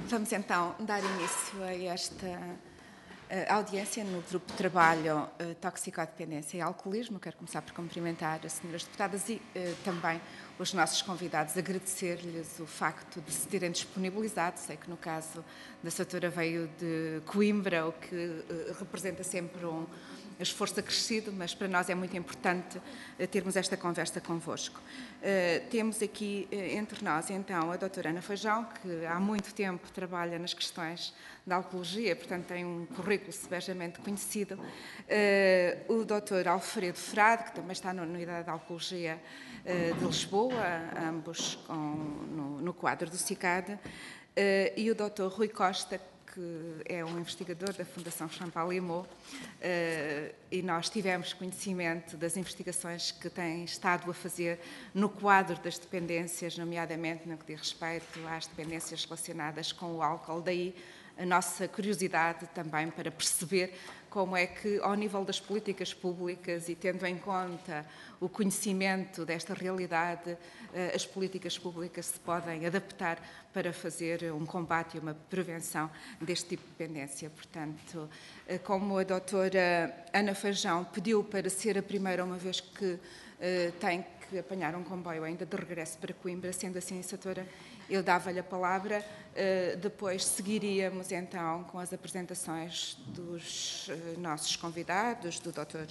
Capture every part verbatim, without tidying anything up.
Vamos então dar início a esta uh, audiência no Grupo de Trabalho uh, Toxicodependência e Alcoolismo. Quero começar por cumprimentar as senhoras deputadas e uh, também os nossos convidados, agradecer-lhes o facto de se terem disponibilizado. Sei que no caso da Satora veio de Coimbra, o que uh, representa sempre um esforço acrescido, mas para nós é muito importante uh, termos esta conversa convosco. Uh, temos aqui uh, entre nós, então, a doutora Ana Feijão, que há muito tempo trabalha nas questões da alcoologia, portanto tem um currículo sebejamente conhecido. Uh, o doutor Alfredo Frade, que também está na Unidade de Alcoologia uh, de Lisboa, ambos com, no, no quadro do CICAD, uh, e o doutor Rui Costa, que é um investigador da Fundação Champalimau, uh, e nós tivemos conhecimento das investigações que tem estado a fazer no quadro das dependências, nomeadamente no que diz respeito às dependências relacionadas com o álcool. Daí a nossa curiosidade também para perceber como é que, ao nível das políticas públicas e tendo em conta o conhecimento desta realidade, as políticas públicas se podem adaptar para fazer um combate e uma prevenção deste tipo de dependência. Portanto, como a doutora Ana Feijão pediu para ser a primeira, uma vez que tem que apanhar um comboio ainda de regresso para Coimbra, sendo assim, doutora, eu dava-lhe a palavra, depois seguiríamos então com as apresentações dos nossos convidados, do doutor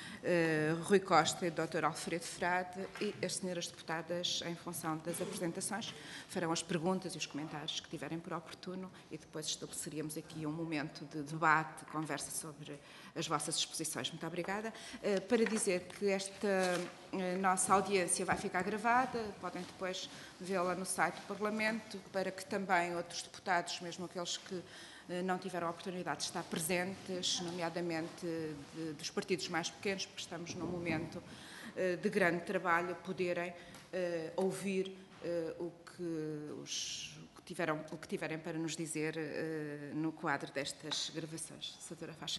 Rui Costa e do doutor Alfredo Frade, e as senhoras deputadas, em função das apresentações, farão as perguntas e os comentários que tiverem por oportuno e depois estabeleceríamos aqui um momento de debate, conversa sobre as vossas exposições. Muito obrigada. Para dizer que esta nossa audiência vai ficar gravada, podem depois vê-la no site do Parlamento, para que também outros deputados, mesmo aqueles que não tiveram a oportunidade de estar presentes, nomeadamente de, dos partidos mais pequenos, porque estamos num momento de grande trabalho, poderem uh, ouvir uh, o, que os, o, que tiveram, o que tiverem para nos dizer uh, no quadro destas gravações. Senadora Faixa.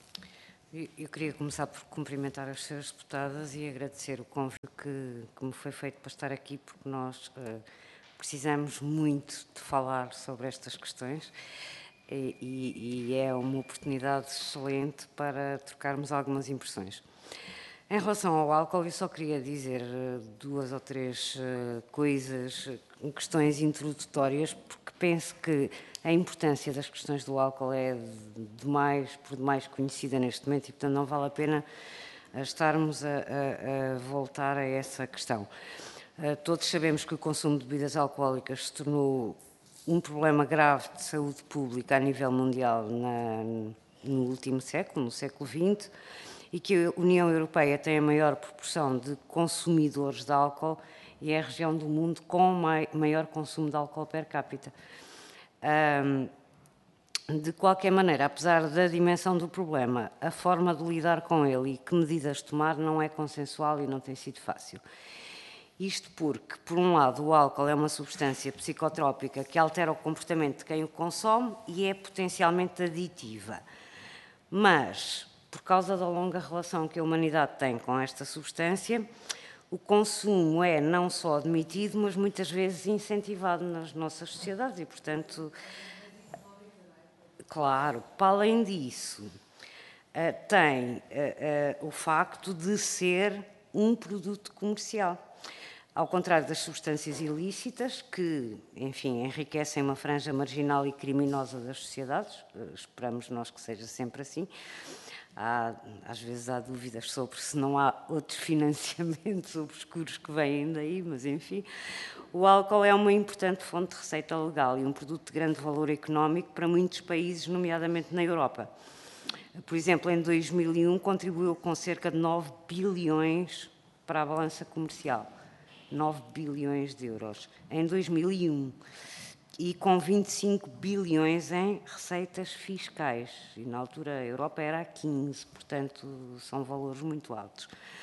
Eu queria começar por cumprimentar as senhoras deputadas e agradecer o convite que, que me foi feito para estar aqui, porque nós uh, precisamos muito de falar sobre estas questões e, e, e é uma oportunidade excelente para trocarmos algumas impressões. Em relação ao álcool, eu só queria dizer uh, duas ou três uh, coisas, questões introdutórias, porque penso que a importância das questões do álcool é demais, por demais conhecida neste momento e, portanto, não vale a pena estarmos a, a, a voltar a essa questão. Uh, todos sabemos que o consumo de bebidas alcoólicas se tornou um problema grave de saúde pública a nível mundial na, no último século, no século vinte, e que a União Europeia tem a maior proporção de consumidores de álcool e é a região do mundo com maior consumo de álcool per capita. De qualquer maneira, apesar da dimensão do problema, a forma de lidar com ele e que medidas tomar não é consensual e não tem sido fácil. Isto porque, por um lado, o álcool é uma substância psicotrópica que altera o comportamento de quem o consome e é potencialmente aditiva. Mas, por causa da longa relação que a humanidade tem com esta substância, o consumo é não só admitido, mas muitas vezes incentivado nas nossas sociedades e, portanto, claro, para além disso, tem o facto de ser um produto comercial. Ao contrário das substâncias ilícitas, que, enfim, enriquecem uma franja marginal e criminosa das sociedades, esperamos nós que seja sempre assim. Há, às vezes há dúvidas sobre se não há outros financiamentos obscuros que vêm daí, mas, enfim. O álcool é uma importante fonte de receita legal e um produto de grande valor económico para muitos países, nomeadamente na Europa. Por exemplo, em dois mil e um contribuiu com cerca de nove bilhões para a balança comercial. nove bilhões de euros em dois mil e um e com vinte e cinco bilhões em receitas fiscais. E na altura a Europa era a quinze, portanto são valores muito altos.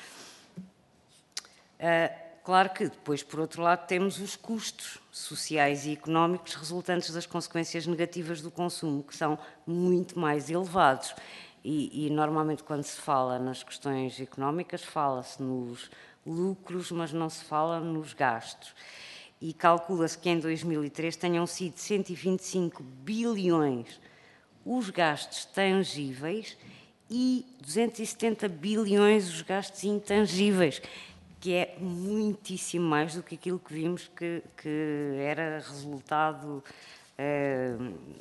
Uh, claro que depois, por outro lado, temos os custos sociais e económicos resultantes das consequências negativas do consumo, que são muito mais elevados. E, e normalmente quando se fala nas questões económicas, fala-se nos lucros, mas não se fala nos gastos. e calcula-se que em dois mil e três tenham sido cento e vinte e cinco bilhões os gastos tangíveis e duzentos e setenta bilhões os gastos intangíveis, que é muitíssimo mais do que aquilo que vimos que, que era resultado eh,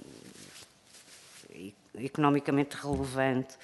economicamente relevante.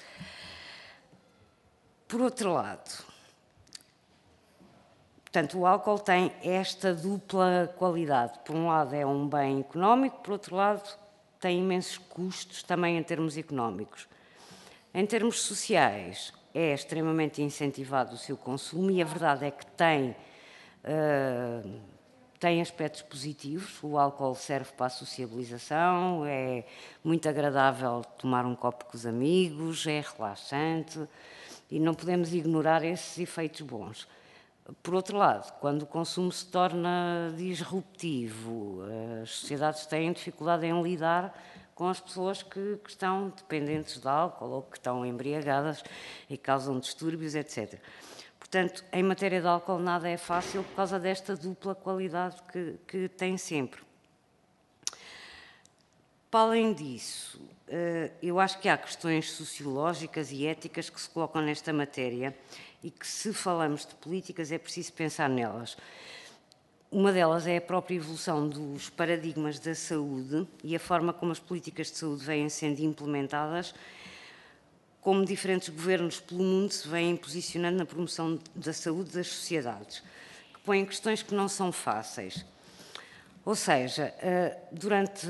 Por outro lado, portanto, o álcool tem esta dupla qualidade. Por um lado é um bem económico, por outro lado tem imensos custos também em termos económicos. Em termos sociais, é extremamente incentivado o seu consumo e a verdade é que tem, uh, tem aspectos positivos. O álcool serve para a sociabilização, é muito agradável tomar um copo com os amigos, é relaxante e não podemos ignorar esses efeitos bons. Por outro lado, quando o consumo se torna disruptivo, as sociedades têm dificuldade em lidar com as pessoas que, que estão dependentes de álcool ou que estão embriagadas e causam distúrbios, etcétera. Portanto, em matéria de álcool nada é fácil por causa desta dupla qualidade que, que tem sempre. Para além disso, eu acho que há questões sociológicas e éticas que se colocam nesta matéria e que, se falamos de políticas, é preciso pensar nelas. Uma delas é a própria evolução dos paradigmas da saúde e a forma como as políticas de saúde vêm sendo implementadas, como diferentes governos pelo mundo se vêm posicionando na promoção da saúde das sociedades, que põem questões que não são fáceis. Ou seja, durante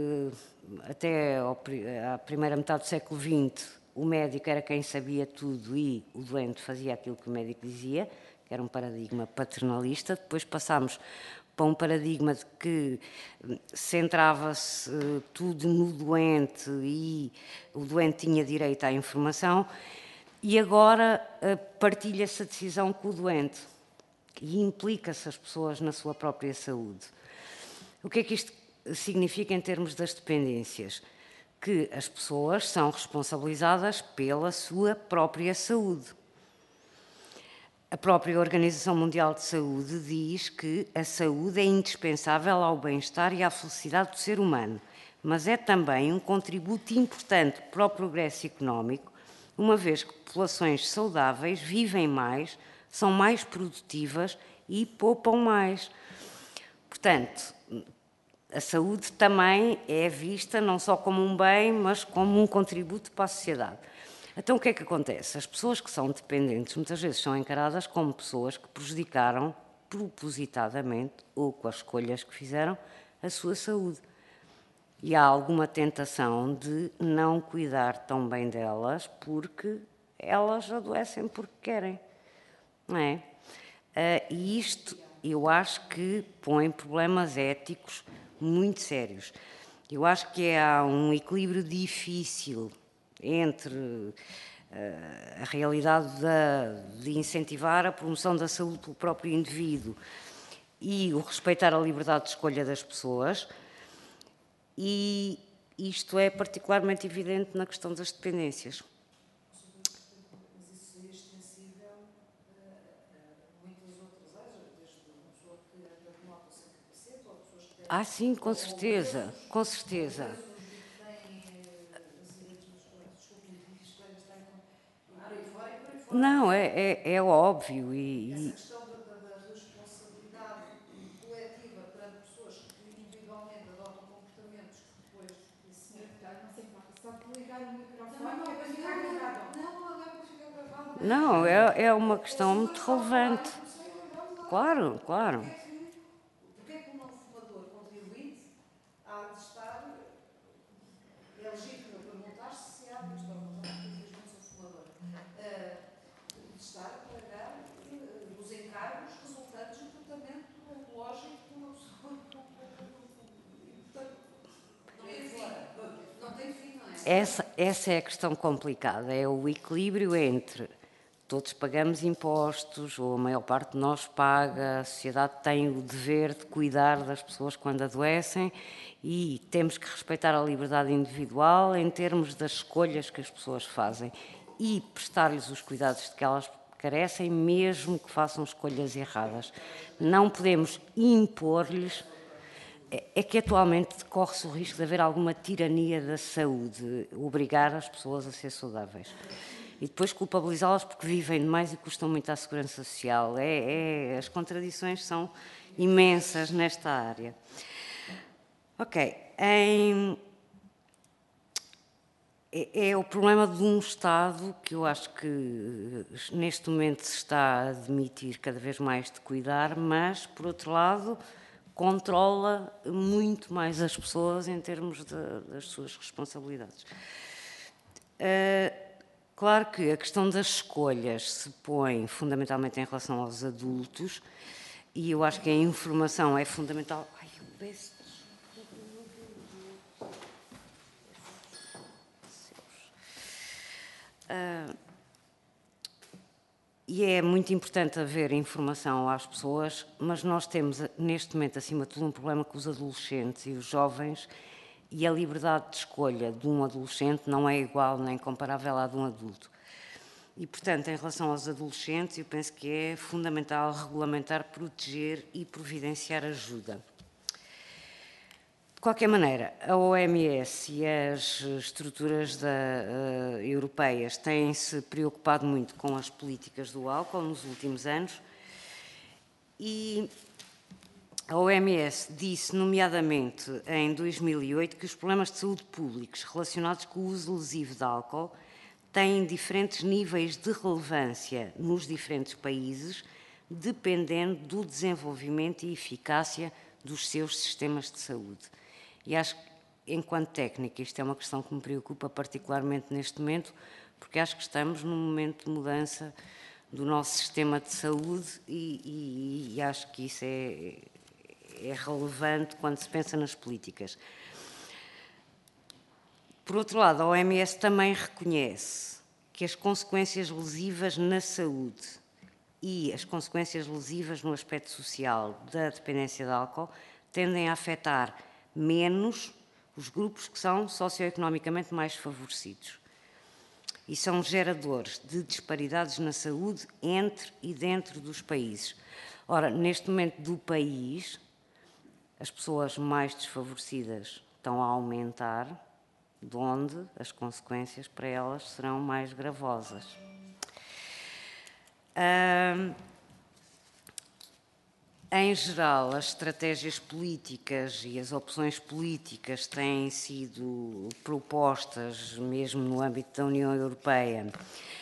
até a primeira metade do século vinte, o médico era quem sabia tudo e o doente fazia aquilo que o médico dizia, que era um paradigma paternalista. Depois passámos para um paradigma de que centrava-se tudo no doente e o doente tinha direito à informação, e agora partilha-se a decisão com o doente e implica-se as pessoas na sua própria saúde. O que é que isto significa em termos das dependências? Que as pessoas são responsabilizadas pela sua própria saúde. A própria Organização Mundial de Saúde diz que a saúde é indispensável ao bem-estar e à felicidade do ser humano, mas é também um contributo importante para o progresso económico, uma vez que populações saudáveis vivem mais, são mais produtivas e poupam mais. Portanto, a saúde também é vista não só como um bem, mas como um contributo para a sociedade. Então, o que é que acontece? As pessoas que são dependentes muitas vezes são encaradas como pessoas que prejudicaram propositadamente, ou com as escolhas que fizeram, a sua saúde. E há alguma tentação de não cuidar tão bem delas porque elas adoecem porque querem, não é? E isto, eu acho que põe problemas éticos muito sérios. Eu acho que há um equilíbrio difícil entre uh, a realidade da, de incentivar a promoção da saúde pelo próprio indivíduo e o respeitar a liberdade de escolha das pessoas, e isto é particularmente evidente na questão das dependências. Mas isso é extensível a muitas outras áreas, desde uma pessoa que anda de moto sem capacete, ou pessoas que têm... Ah, sim, com certeza, com certeza. Não, é, é, é óbvio. E, Essa questão da, da, da responsabilidade coletiva perante pessoas que individualmente adotam comportamentos que depois... Não sei como é, só que ligar o microfone é para ficar gravado. Não, não é para ficar gravado. Não, é, é uma questão muito relevante. Claro, claro. Porquê é que um não fumador contribuinte há de estar... É legítimo perguntar-se se há, porque estou a contar que infelizmente sou fumadora, de estar a pagar os encargos resultantes do comportamento oncológico de uma pessoa com... Não tem fim. Não tem fim, não é? Essa, essa é a questão complicada, é o equilíbrio entre todos pagamos impostos, ou a maior parte de nós paga, a sociedade tem o dever de cuidar das pessoas quando adoecem e temos que respeitar a liberdade individual em termos das escolhas que as pessoas fazem e prestar-lhes os cuidados que elas carecem, mesmo que façam escolhas erradas. Não podemos impor-lhes. É que atualmente corre-se o risco de haver alguma tirania da saúde, obrigar as pessoas a ser saudáveis. E depois culpabilizá-las porque vivem demais e custam muito à segurança social. É, é, as contradições são imensas nesta área. Ok, em, é, é o problema de um Estado que eu acho que neste momento se está a admitir cada vez mais de cuidar, mas, por outro lado, controla muito mais as pessoas em termos de, das suas responsabilidades. Uh, claro que a questão das escolhas se põe fundamentalmente em relação aos adultos e eu acho que a informação é fundamental. Ai, eu peço... Uh, E é muito importante haver informação às pessoas, mas nós temos, neste momento, acima de tudo, um problema com os adolescentes e os jovens, e a liberdade de escolha de um adolescente não é igual nem comparável à de um adulto. E, portanto, em relação aos adolescentes, eu penso que é fundamental regulamentar, proteger e providenciar ajuda. De qualquer maneira, a O M S e as estruturas da, uh, europeias têm-se preocupado muito com as políticas do álcool nos últimos anos e a O M S disse, nomeadamente em dois mil e oito, que os problemas de saúde públicos relacionados com o uso lesivo de álcool têm diferentes níveis de relevância nos diferentes países, dependendo do desenvolvimento e eficácia dos seus sistemas de saúde. E acho que, enquanto técnica, isto é uma questão que me preocupa particularmente neste momento, porque acho que estamos num momento de mudança do nosso sistema de saúde e, e, e acho que isso é, é relevante quando se pensa nas políticas. Por outro lado, a O M S também reconhece que as consequências lesivas na saúde e as consequências lesivas no aspecto social da dependência de álcool tendem a afetar menos os grupos que são socioeconomicamente mais favorecidos. E são geradores de disparidades na saúde entre e dentro dos países. Ora, neste momento do país, as pessoas mais desfavorecidas estão a aumentar, de onde as consequências para elas serão mais gravosas. Hum, Em geral, as estratégias políticas e as opções políticas têm sido propostas, mesmo no âmbito da União Europeia,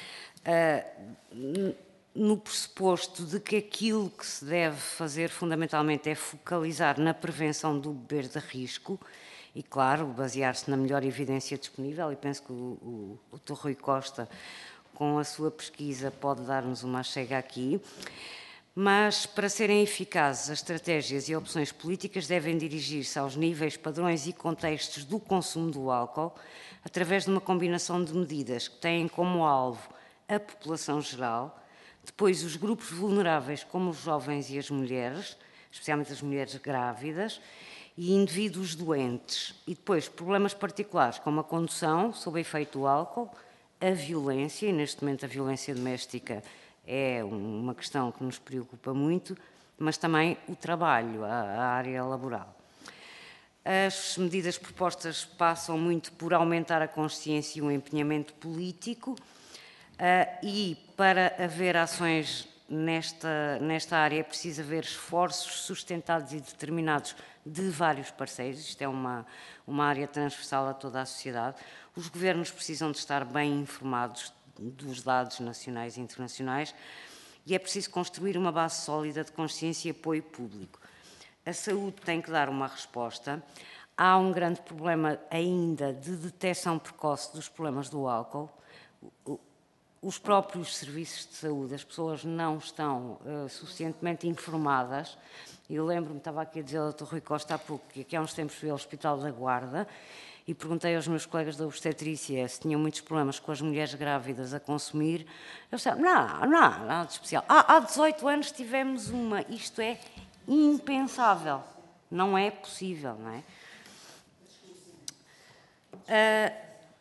no pressuposto de que aquilo que se deve fazer fundamentalmente é focalizar na prevenção do beber de risco e, claro, basear-se na melhor evidência disponível, e penso que o, o, o doutor Rui Costa, com a sua pesquisa, pode dar-nos uma chega aqui. Mas, para serem eficazes, as estratégias e opções políticas devem dirigir-se aos níveis, padrões e contextos do consumo do álcool, através de uma combinação de medidas que têm como alvo a população geral, depois os grupos vulneráveis, como os jovens e as mulheres, especialmente as mulheres grávidas, e indivíduos doentes, e depois problemas particulares, como a condução, sob efeito do álcool, a violência, e neste momento a violência doméstica é uma questão que nos preocupa muito, mas também o trabalho, a área laboral. As medidas propostas passam muito por aumentar a consciência e o empenhamento político e, para haver ações nesta, nesta área, é preciso haver esforços sustentados e determinados de vários parceiros. Isto é uma, uma área transversal a toda a sociedade. Os governos precisam de estar bem informados dos dados nacionais e internacionais e é preciso construir uma base sólida de consciência e apoio público. A saúde tem que dar uma resposta. Há um grande problema ainda de detecção precoce dos problemas do álcool. Os próprios serviços de saúde, as pessoas não estão uh, suficientemente informadas. Eu lembro-me, estava aqui a dizer ao doutor Rui Costa há pouco, que aqui há uns tempos fui ao Hospital da Guarda e perguntei aos meus colegas da obstetrícia se tinham muitos problemas com as mulheres grávidas a consumir. Eles disseram, não, não, nada de especial. Ah, há dezoito anos tivemos uma. Isto é impensável. Não é possível, não é? Uh, de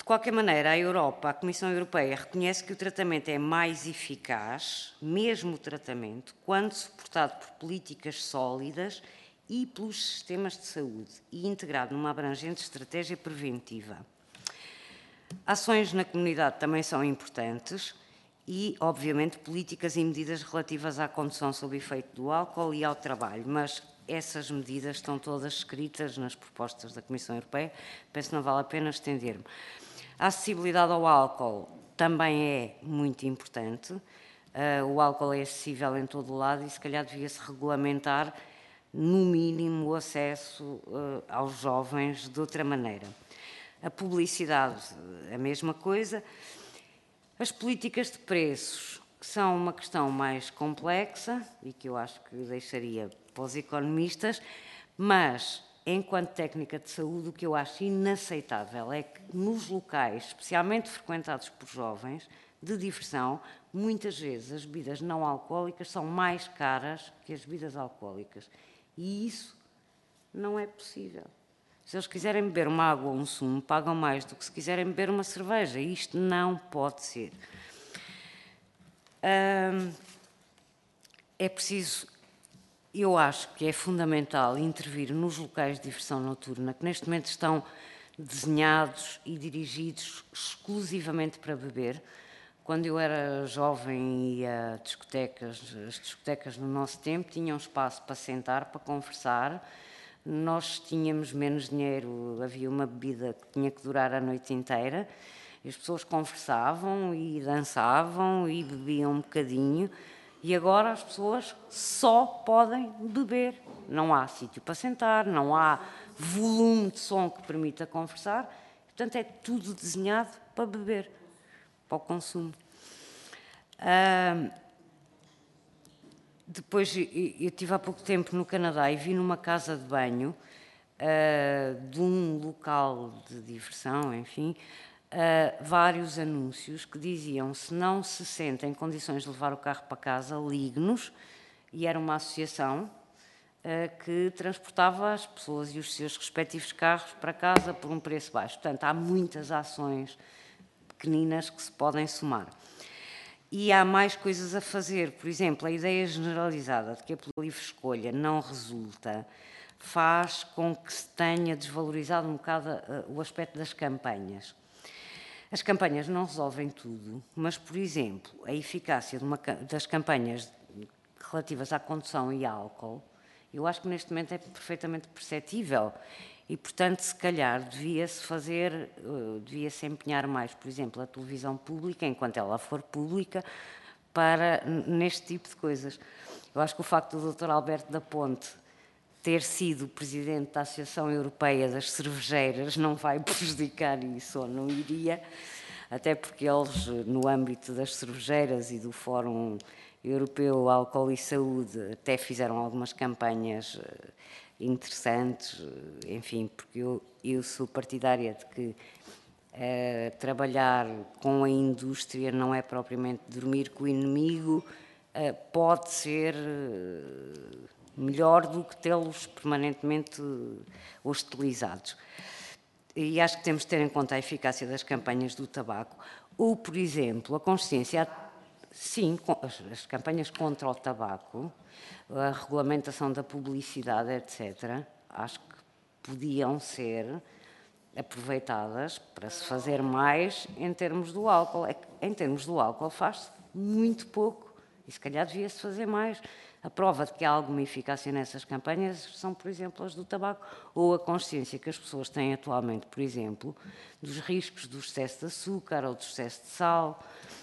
qualquer maneira, a Europa, a Comissão Europeia, reconhece que o tratamento é mais eficaz, mesmo o tratamento, quando suportado por políticas sólidas e pelos sistemas de saúde e integrado numa abrangente estratégia preventiva. Ações na comunidade também são importantes e, obviamente, políticas e medidas relativas à condução sob efeito do álcool e ao trabalho, mas essas medidas estão todas escritas nas propostas da Comissão Europeia, penso que não vale a pena estender-me. A acessibilidade ao álcool também é muito importante. Uh, o álcool é acessível em todo o lado e, se calhar, devia-se regulamentar, no mínimo, o acesso uh, aos jovens de outra maneira. A publicidade, a mesma coisa. As políticas de preços, que são uma questão mais complexa e que eu acho que deixaria para os economistas, mas, enquanto técnica de saúde, o que eu acho inaceitável é que nos locais, especialmente frequentados por jovens, de diversão, muitas vezes as bebidas não alcoólicas são mais caras que as bebidas alcoólicas. E isso não é possível. Se eles quiserem beber uma água ou um sumo, pagam mais do que se quiserem beber uma cerveja. E isto não pode ser. Hum, é preciso, eu acho que é fundamental intervir nos locais de diversão noturna, que neste momento estão desenhados e dirigidos exclusivamente para beber. Quando eu era jovem e ia a discotecas, as discotecas no nosso tempo tinham espaço para sentar, para conversar. Nós tínhamos menos dinheiro, havia uma bebida que tinha que durar a noite inteira, e as pessoas conversavam e dançavam e bebiam um bocadinho, e agora as pessoas só podem beber. Não há sítio para sentar, não há volume de som que permita conversar, portanto é tudo desenhado para beber, para o consumo. Ah, Depois, eu estive há pouco tempo no Canadá e vi numa casa de banho uh, de um local de diversão, enfim, uh, vários anúncios que diziam: se não se sente em condições de levar o carro para casa, ligue-nos. E era uma associação uh, que transportava as pessoas e os seus respectivos carros para casa por um preço baixo. Portanto, há muitas ações pequeninas que se podem somar. E há mais coisas a fazer. Por exemplo, a ideia generalizada de que a livre escolha não resulta faz com que se tenha desvalorizado um bocado o aspecto das campanhas. As campanhas não resolvem tudo, mas, por exemplo, a eficácia de uma, das campanhas relativas à condução e álcool, eu acho que neste momento é perfeitamente perceptível. E, portanto, se calhar devia-se fazer, devia-se empenhar mais, por exemplo, a televisão pública, enquanto ela for pública, para neste tipo de coisas. Eu acho que o facto do doutor Alberto da Ponte ter sido presidente da Associação Europeia das Cervejeiras não vai prejudicar isso, ou não iria, até porque eles, no âmbito das cervejeiras e do Fórum Europeu Álcool e Saúde, até fizeram algumas campanhas interessantes, enfim, porque eu, eu sou partidária de que uh, trabalhar com a indústria não é propriamente dormir com o inimigo, uh, pode ser uh, melhor do que tê-los permanentemente hostilizados. E acho que temos de ter em conta a eficácia das campanhas do tabaco, ou, por exemplo, a consciência, sim, as, as campanhas contra o tabaco, a regulamentação da publicidade, etcétera, acho que podiam ser aproveitadas para se fazer mais em termos do álcool. É que, em termos do álcool, faz-se muito pouco e, se calhar, devia-se fazer mais. A prova de que há alguma eficácia nessas campanhas são, por exemplo, as do tabaco, ou a consciência que as pessoas têm atualmente, por exemplo, dos riscos do excesso de açúcar ou do excesso de sal.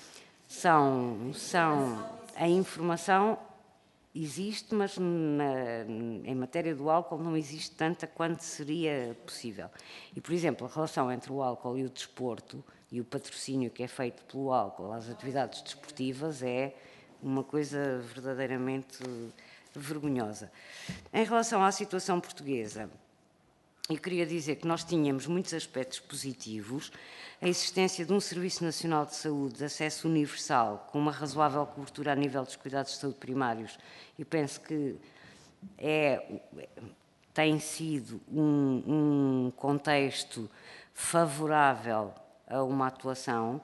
São, são a informação existe, mas na, em matéria do álcool não existe tanta quanto seria possível. E, por exemplo, a relação entre o álcool e o desporto e o patrocínio que é feito pelo álcool às atividades desportivas é uma coisa verdadeiramente vergonhosa. Em relação à situação portuguesa, eu queria dizer que nós tínhamos muitos aspectos positivos. A existência de um Serviço Nacional de Saúde de acesso universal, com uma razoável cobertura a nível dos cuidados de saúde primários, eu penso que é, tem sido um, um contexto favorável a uma atuação,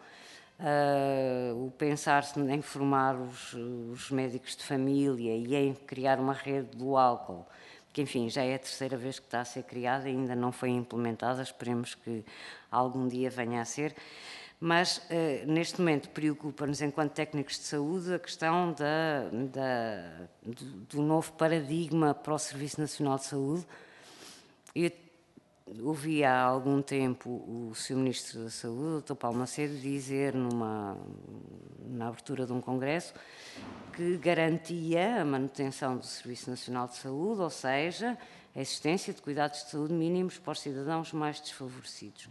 uh, o pensar-se em formar os, os médicos de família e em criar uma rede do álcool, que, enfim, já é a terceira vez que está a ser criada e ainda não foi implementada, esperemos que algum dia venha a ser. Mas, eh, neste momento, preocupa-nos, enquanto técnicos de saúde, a questão da, da, do, do novo paradigma para o Serviço Nacional de Saúde. Eu ouvi há algum tempo o senhor Ministro da Saúde, o doutor Paulo Macedo, dizer numa, na abertura de um congresso que garantia a manutenção do Serviço Nacional de Saúde, ou seja, a existência de cuidados de saúde mínimos para os cidadãos mais desfavorecidos.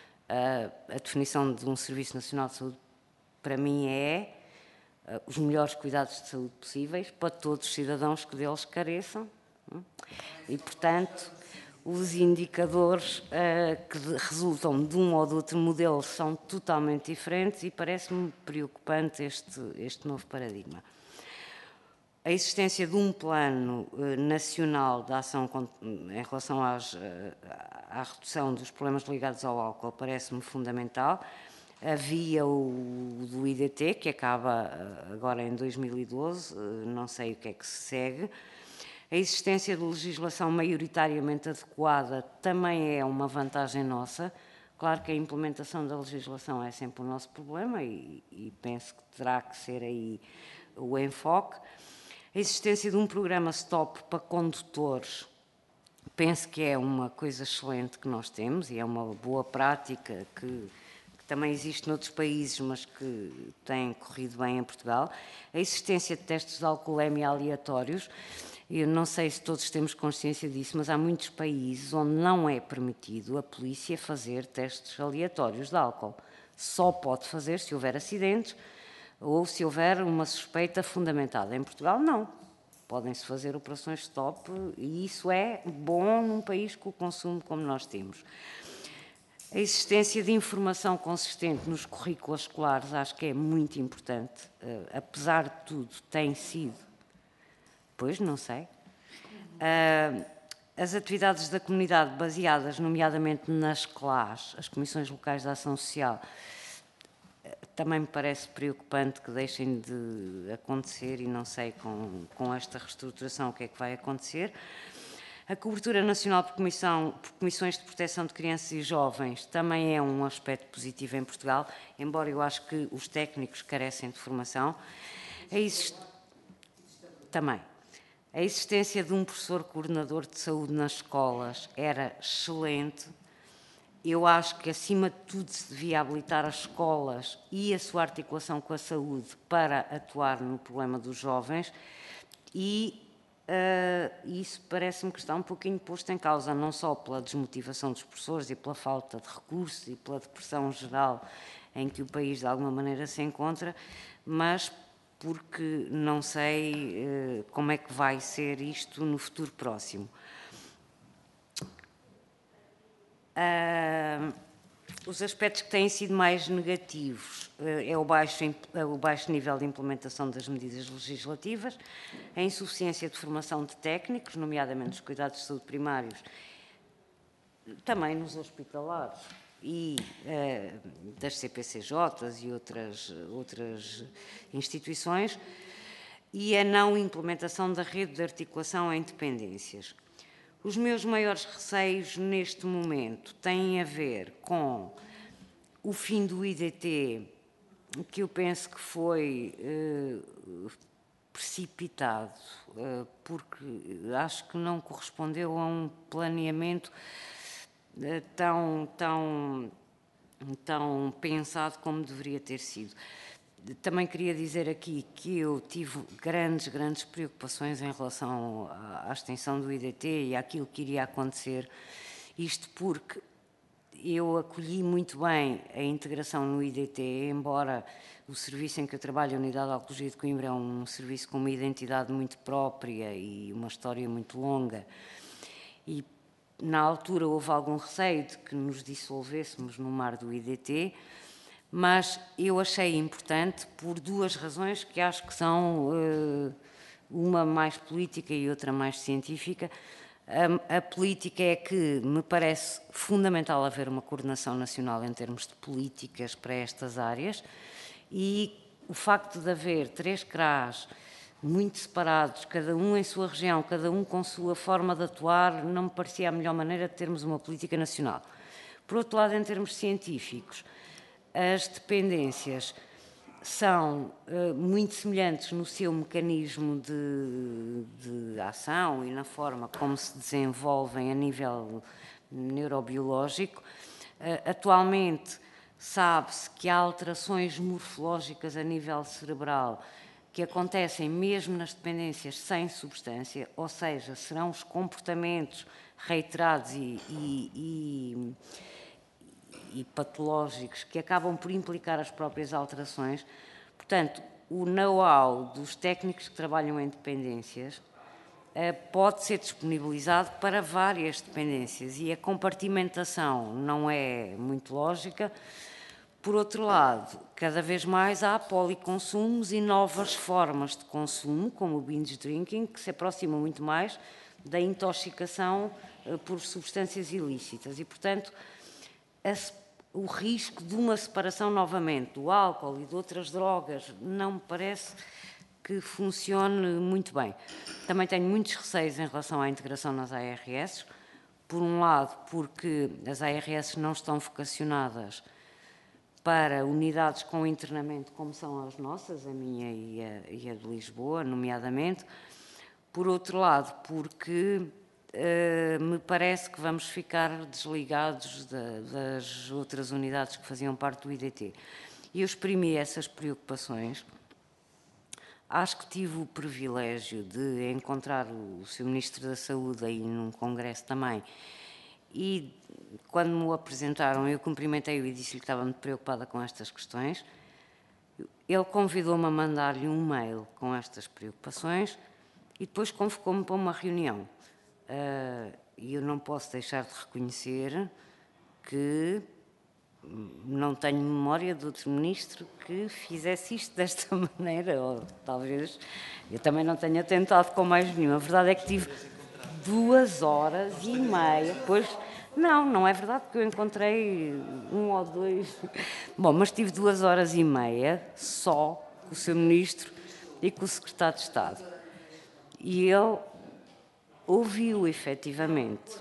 A definição de um Serviço Nacional de Saúde, para mim, é os melhores cuidados de saúde possíveis para todos os cidadãos que deles careçam. E, portanto, os indicadores que resultam de um ou de outro modelo são totalmente diferentes e parece-me preocupante este, este novo paradigma. A existência de um plano eh, nacional de ação em relação às, à redução dos problemas ligados ao álcool parece-me fundamental. Havia o do I D T, que acaba agora em dois mil e doze, não sei o que é que se segue. A existência de legislação maioritariamente adequada também é uma vantagem nossa. Claro que a implementação da legislação é sempre o nosso problema e, e penso que terá que ser aí o enfoque. A existência de um programa STOP para condutores, penso que é uma coisa excelente que nós temos e é uma boa prática que, que também existe noutros países, mas que tem corrido bem em Portugal. A existência de testes de alcoolemia aleatórios, eu não sei se todos temos consciência disso, mas há muitos países onde não é permitido a polícia fazer testes aleatórios de álcool. Só pode fazer se houver acidentes, ou se houver uma suspeita fundamentada. Em Portugal, não. Podem-se fazer operações stop e isso é bom num país com o consumo como nós temos. A existência de informação consistente nos currículos escolares acho que é muito importante. Uh, apesar de tudo, tem sido. Pois, não sei. Uh, as atividades da comunidade baseadas, nomeadamente nas C L A S, as Comissões Locais de Ação Social, também me parece preocupante que deixem de acontecer e não sei com, com esta reestruturação o que é que vai acontecer. A cobertura nacional por, comissão, por comissões de proteção de crianças e jovens também é um aspecto positivo em Portugal, embora eu acho que os técnicos carecem de formação. A exist... Também. A existência de um professor coordenador de saúde nas escolas era excelente. Eu acho que, acima de tudo, se devia habilitar as escolas e a sua articulação com a saúde para atuar no problema dos jovens e uh, isso parece-me que está um pouquinho posto em causa, não só pela desmotivação dos professores e pela falta de recursos e pela depressão geral em que o país, de alguma maneira, se encontra, mas porque não sei uh, como é que vai ser isto no futuro próximo. Uh, os aspectos que têm sido mais negativos uh, é o baixo, uh, o baixo nível de implementação das medidas legislativas, a insuficiência de formação de técnicos, nomeadamente dos cuidados de saúde primários, também nos hospitalares e uh, das C P C Js e outras, outras instituições, e a não implementação da rede de articulação em dependências. Os meus maiores receios neste momento têm a ver com o fim do I D T, que eu penso que foi eh, precipitado, eh, porque acho que não correspondeu a um planeamento eh, tão, tão, tão pensado como deveria ter sido. Também queria dizer aqui que eu tive grandes, grandes preocupações em relação à extensão do I D T e àquilo que iria acontecer, isto porque eu acolhi muito bem a integração no I D T, embora o serviço em que eu trabalho, a Unidade de Oncologia de Coimbra, é um serviço com uma identidade muito própria e uma história muito longa, e na altura houve algum receio de que nos dissolvêssemos no mar do I D T, mas eu achei importante por duas razões que acho que são uh, uma mais política e outra mais científica. A, a política é que me parece fundamental haver uma coordenação nacional em termos de políticas para estas áreas, e o facto de haver três C R As muito separados, cada um em sua região, cada um com sua forma de atuar, não me parecia a melhor maneira de termos uma política nacional. Por outro lado, em termos científicos, as dependências são uh, muito semelhantes no seu mecanismo de, de ação e na forma como se desenvolvem a nível neurobiológico. Uh, atualmente, sabe-se que há alterações morfológicas a nível cerebral que acontecem mesmo nas dependências sem substância, ou seja, serão os comportamentos reiterados e, e, e, e patológicos que acabam por implicar as próprias alterações. Portanto, o know-how dos técnicos que trabalham em dependências pode ser disponibilizado para várias dependências e a compartimentação não é muito lógica. Por outro lado, cada vez mais há policonsumos e novas formas de consumo, como o binge drinking, que se aproximam muito mais da intoxicação por substâncias ilícitas. E, portanto, a, o risco de uma separação novamente do álcool e de outras drogas não me parece que funcione muito bem. Também tenho muitos receios em relação à integração nas A R S. Por um lado, porque as A R S não estão vocacionadas para unidades com internamento como são as nossas, a minha e a, e a de Lisboa, nomeadamente. Por outro lado, porque uh, me parece que vamos ficar desligados da, das outras unidades que faziam parte do I D T. E eu exprimi essas preocupações. Acho que tive o privilégio de encontrar o seu Ministro da Saúde aí num congresso também, e quando me o apresentaram, eu cumprimentei-o e disse-lhe que estava muito preocupada com estas questões. Ele convidou-me a mandar-lhe um mail com estas preocupações e depois convocou-me para uma reunião. E eu não posso deixar de reconhecer que não tenho memória de outro ministro que fizesse isto desta maneira, ou talvez eu também não tenha tentado com mais nenhum. A verdade é que tive duas horas e meia, pois, não, não é verdade, porque eu encontrei um ou dois, bom, mas tive duas horas e meia só com o seu ministro e com o secretário de Estado. E ele ouviu, efetivamente.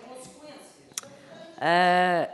Uh,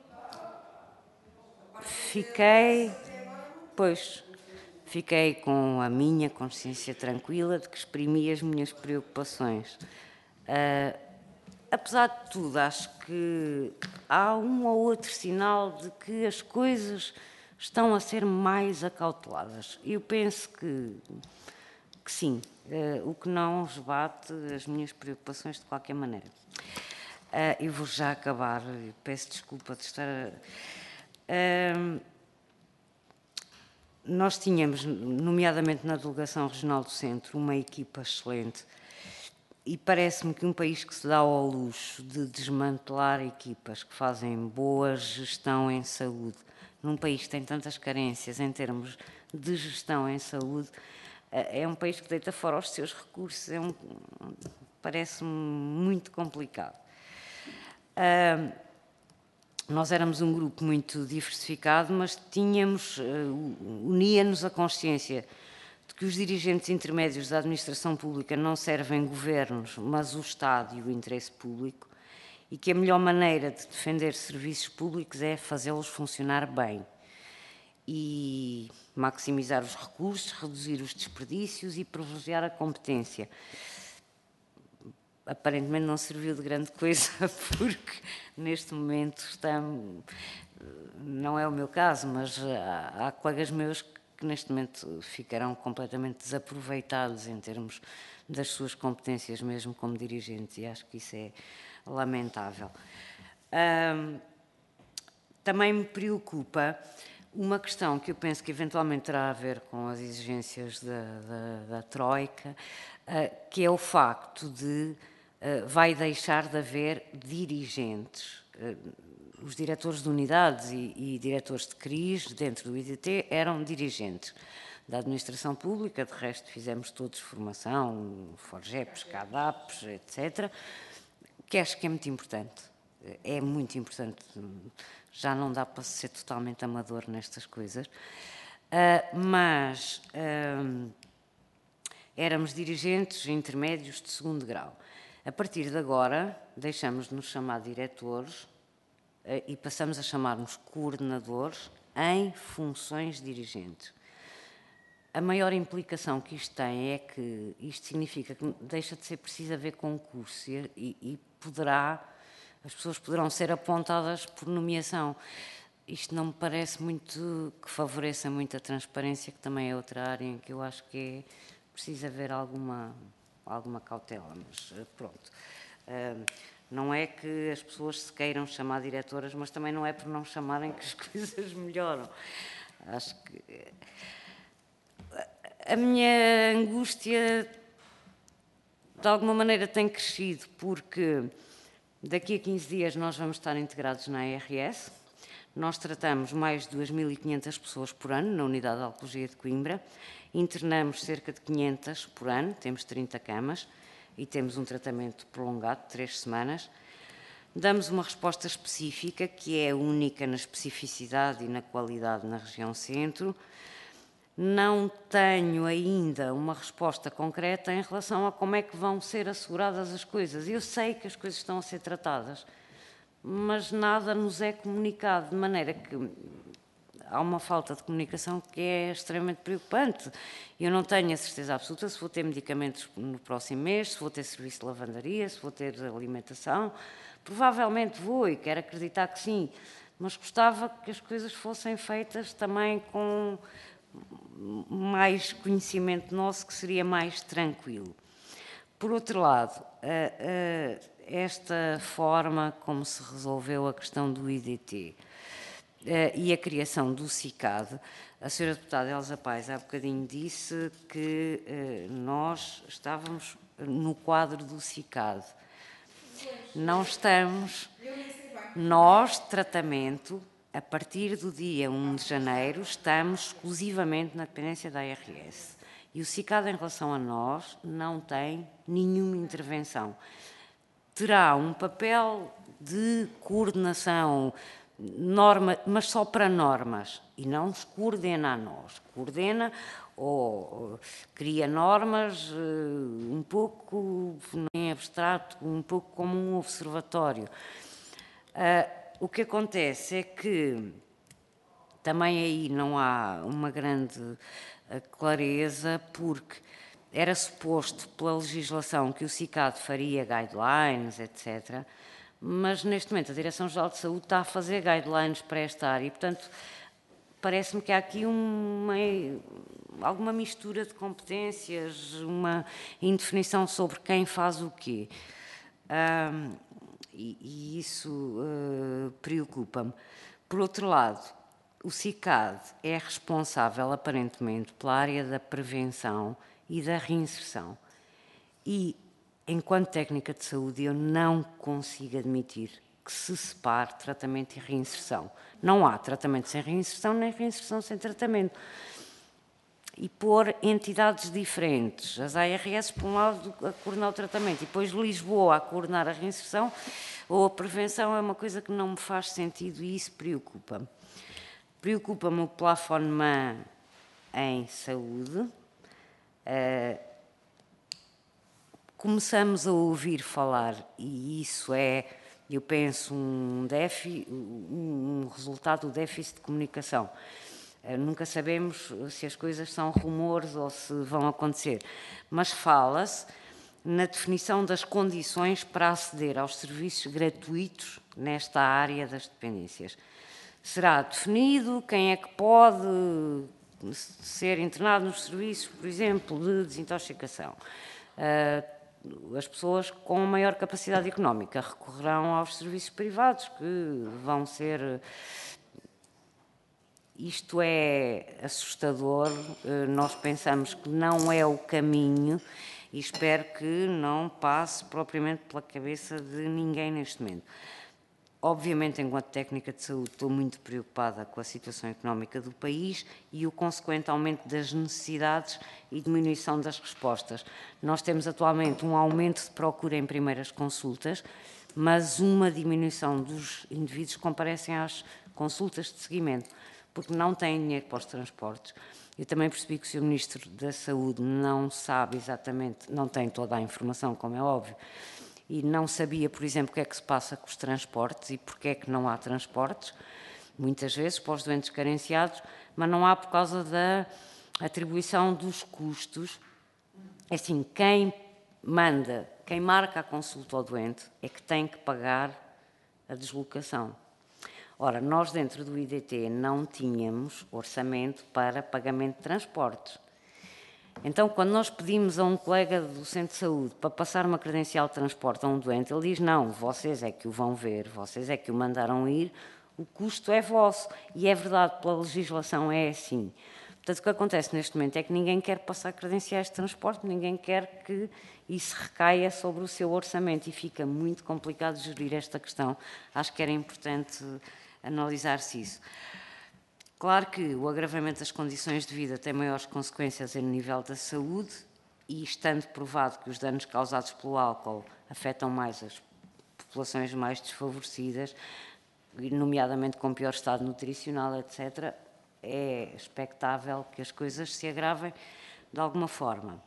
fiquei, pois, fiquei com a minha consciência tranquila de que exprimi as minhas preocupações. Uh, apesar de tudo, acho que há um ou outro sinal de que as coisas estão a ser mais acauteladas. Eu penso que, que sim, uh, o que não esbate as minhas preocupações de qualquer maneira. Uh, eu vou já acabar, peço desculpa de estar... Uh, nós tínhamos, nomeadamente na Delegação Regional do Centro, uma equipa excelente. E parece-me que um país que se dá ao luxo de desmantelar equipas que fazem boa gestão em saúde, num país que tem tantas carências em termos de gestão em saúde, é um país que deita fora os seus recursos, é um, parece-me muito complicado. Uh, nós éramos um grupo muito diversificado, mas tínhamos, uh, unia-nos a consciência de que os dirigentes intermédios da administração pública não servem governos, mas o Estado e o interesse público, e que a melhor maneira de defender serviços públicos é fazê-los funcionar bem e maximizar os recursos, reduzir os desperdícios e privilegiar a competência. Aparentemente não serviu de grande coisa, porque neste momento estamos, não é o meu caso, mas há, há colegas meus que neste momento ficarão completamente desaproveitados em termos das suas competências, mesmo como dirigentes, e acho que isso é lamentável. Um, também me preocupa uma questão que eu penso que eventualmente terá a ver com as exigências da, da, da Troika, uh, que é o facto de uh, vai deixar de haver dirigentes. Uh, os diretores de unidades e, e diretores de C R I S dentro do I D T eram dirigentes. da administração pública, de resto fizemos todos formação, FORGEPs, CADAPs, etcétera, que acho que é muito importante, é muito importante, já não dá para ser totalmente amador nestas coisas, uh, mas uh, éramos dirigentes intermédios de segundo grau. A partir de agora, deixamos de nos chamar diretores uh, e passamos a chamar-nos coordenadores em funções dirigentes. A maior implicação que isto tem é que isto significa que deixa de ser preciso haver concurso e, e poderá, as pessoas poderão ser apontadas por nomeação. Isto não me parece muito que favoreça muito a transparência, que também é outra área em que eu acho que é preciso haver alguma, alguma cautela, mas pronto. Não é que as pessoas se queiram chamar diretoras, mas também não é por não chamarem que as coisas melhoram. Acho que a minha angústia, de alguma maneira, tem crescido, porque daqui a quinze dias nós vamos estar integrados na A R S. Nós tratamos mais de duas mil e quinhentas pessoas por ano na Unidade de Oncologia de Coimbra. Internamos cerca de quinhentas por ano, temos trinta camas e temos um tratamento prolongado de três semanas. Damos uma resposta específica, que é única na especificidade e na qualidade na região centro. Não tenho ainda uma resposta concreta em relação a como é que vão ser asseguradas as coisas. Eu sei que as coisas estão a ser tratadas, mas nada nos é comunicado, de maneira que há uma falta de comunicação que é extremamente preocupante. Eu não tenho a certeza absoluta se vou ter medicamentos no próximo mês, se vou ter serviço de lavandaria, se vou ter alimentação. Provavelmente vou e quero acreditar que sim, mas gostava que as coisas fossem feitas também com mais conhecimento nosso, que seria mais tranquilo. Por outro lado, esta forma como se resolveu a questão do I D T e a criação do CICAD, a senhora deputada Elsa Paes há bocadinho disse que nós estávamos no quadro do CICAD. Não estamos. Nós, tratamento, a partir do dia um de janeiro, estamos exclusivamente na dependência da A R S. E o CICAD, em relação a nós, não tem nenhuma intervenção. Terá um papel de coordenação, norma, mas só para normas, e não nos coordena a nós. Coordena ou cria normas um pouco em abstrato, um pouco como um observatório. O que acontece é que também aí não há uma grande clareza, porque era suposto pela legislação que o CICAD faria guidelines, etcétera, mas neste momento a Direção-Geral de Saúde está a fazer guidelines para esta área e, portanto, parece-me que há aqui uma, alguma mistura de competências, uma indefinição sobre quem faz o quê. Um, e, e isso uh, preocupa-me. Por outro lado, o CICAD é responsável, aparentemente, pela área da prevenção e da reinserção. E, enquanto técnica de saúde, eu não consigo admitir que se separe tratamento e reinserção. Não há tratamento sem reinserção, nem reinserção sem tratamento. E pôr entidades diferentes, as A R S, por um lado, a coordenar o tratamento, e depois Lisboa a coordenar a reinserção ou a prevenção, é uma coisa que não me faz sentido e isso preocupa-me. Preocupa-me o plafonnement em saúde. Uh, começamos a ouvir falar, e isso é, eu penso, um, déficit, um resultado do déficit de comunicação. Uh, nunca sabemos se as coisas são rumores ou se vão acontecer, mas fala-se na definição das condições para aceder aos serviços gratuitos nesta área das dependências. Será definido quem é que pode ser internado nos serviços, por exemplo, de desintoxicação. As pessoas com maior capacidade económica recorrerão aos serviços privados, que vão ser... Isto é assustador, nós pensamos que não é o caminho e espero que não passe propriamente pela cabeça de ninguém neste momento. Obviamente, enquanto técnica de saúde, estou muito preocupada com a situação económica do país e o consequente aumento das necessidades e diminuição das respostas. Nós temos atualmente um aumento de procura em primeiras consultas, mas uma diminuição dos indivíduos que comparecem às consultas de seguimento, porque não têm dinheiro para os transportes. Eu também percebi que o senhor Ministro da Saúde não sabe exatamente, não tem toda a informação, como é óbvio, e não sabia, por exemplo, o que é que se passa com os transportes e porque é que não há transportes, muitas vezes, para os doentes carenciados, mas não há por causa da atribuição dos custos. Assim, quem manda, quem marca a consulta ao doente é que tem que pagar a deslocação. Ora, nós dentro do I D T não tínhamos orçamento para pagamento de transportes. Então, quando nós pedimos a um colega do centro de saúde para passar uma credencial de transporte a um doente, ele diz, não, vocês é que o vão ver, vocês é que o mandaram ir, o custo é vosso. E é verdade, pela legislação é assim. Portanto, o que acontece neste momento é que ninguém quer passar credenciais de transporte, ninguém quer que isso recaia sobre o seu orçamento e fica muito complicado gerir esta questão. Acho que era importante analisar-se isso. Claro que o agravamento das condições de vida tem maiores consequências no nível da saúde e, estando provado que os danos causados pelo álcool afetam mais as populações mais desfavorecidas, nomeadamente com pior estado nutricional, etcétera, é expectável que as coisas se agravem de alguma forma.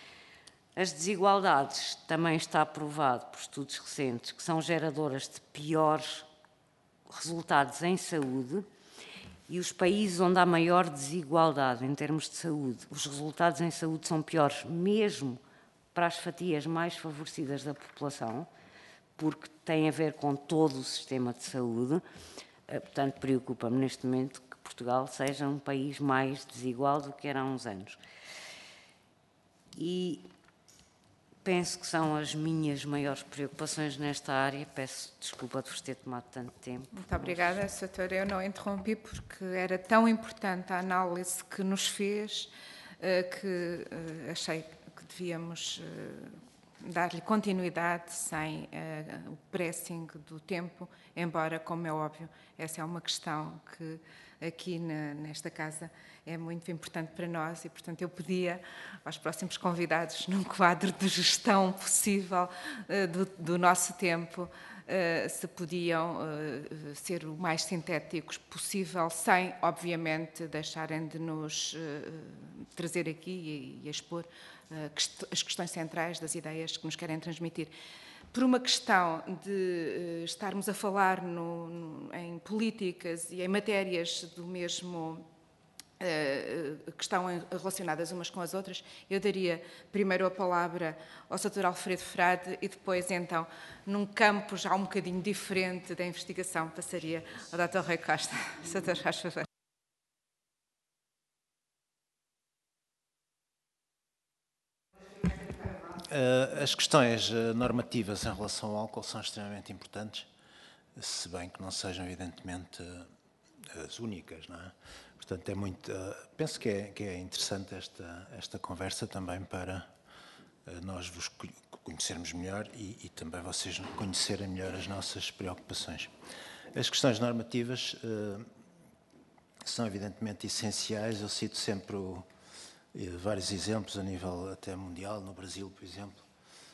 As desigualdades, também está provado por estudos recentes, que são geradoras de piores resultados em saúde. E os países onde há maior desigualdade em termos de saúde, os resultados em saúde são piores, mesmo para as fatias mais favorecidas da população, porque tem a ver com todo o sistema de saúde. Portanto, preocupa-me neste momento que Portugal seja um país mais desigual do que era há uns anos. E penso que são as minhas maiores preocupações nesta área. Peço desculpa de vos ter tomado tanto tempo. Muito obrigada, doutora. Eu não interrompi porque era tão importante a análise que nos fez que achei que devíamos dar-lhe continuidade sem o pressing do tempo, embora, como é óbvio, essa é uma questão que aqui na, nesta casa é muito importante para nós e, portanto, eu pedia aos próximos convidados, num quadro de gestão possível uh, do, do nosso tempo, uh, se podiam uh, ser o mais sintéticos possível, sem, obviamente, deixarem de nos uh, trazer aqui e, e expor uh, quest- as questões centrais das ideias que nos querem transmitir. Por uma questão de uh, estarmos a falar no, no, em políticas e em matérias do mesmo uh, que estão relacionadas umas com as outras, eu daria primeiro a palavra ao doutor Alfredo Frade e depois, então, num campo já um bocadinho diferente da investigação, passaria ao doutor Rui Costa. doutor, faz favor. As questões normativas em relação ao álcool são extremamente importantes, se bem que não sejam, evidentemente, as únicas, não é? Portanto, é muito, penso que é, que é interessante esta, esta conversa também para nós vos conhecermos melhor e, e também vocês conhecerem melhor as nossas preocupações. As questões normativas uh, são, evidentemente, essenciais. Eu cito sempre o vários exemplos a nível até mundial, no Brasil, por exemplo.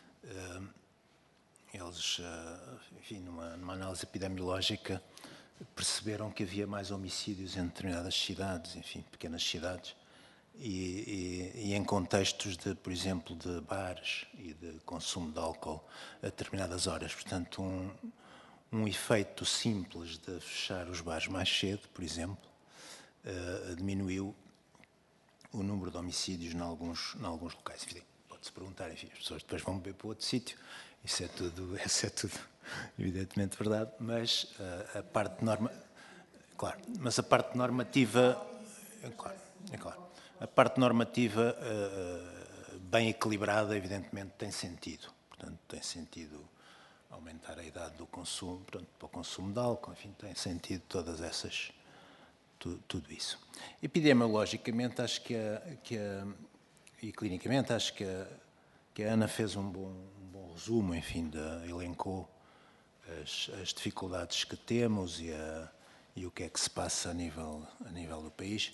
Eles, enfim, numa, numa análise epidemiológica, perceberam que havia mais homicídios em determinadas cidades, enfim, pequenas cidades, e, e, e em contextos de, por exemplo, de bares e de consumo de álcool a determinadas horas. Portanto, um, um efeito simples de fechar os bares mais cedo, por exemplo, uh, diminuiu o número de homicídios em alguns, em alguns locais. Pode-se perguntar, enfim, as pessoas depois vão beber para outro sítio, isso é tudo, isso é tudo evidentemente verdade, mas uh, a parte norma, claro, mas a parte normativa, é claro, é claro, a parte normativa uh, bem equilibrada, evidentemente, tem sentido. Portanto, tem sentido aumentar a idade do consumo, portanto, para o consumo de álcool, enfim, tem sentido todas essas Tudo, tudo isso. Epidemiologicamente, acho que a, que a, e clinicamente, acho que a, que a Ana fez um bom, um bom resumo, enfim, de, elencou as, as dificuldades que temos e, a, e o que é que se passa a nível, a nível do país.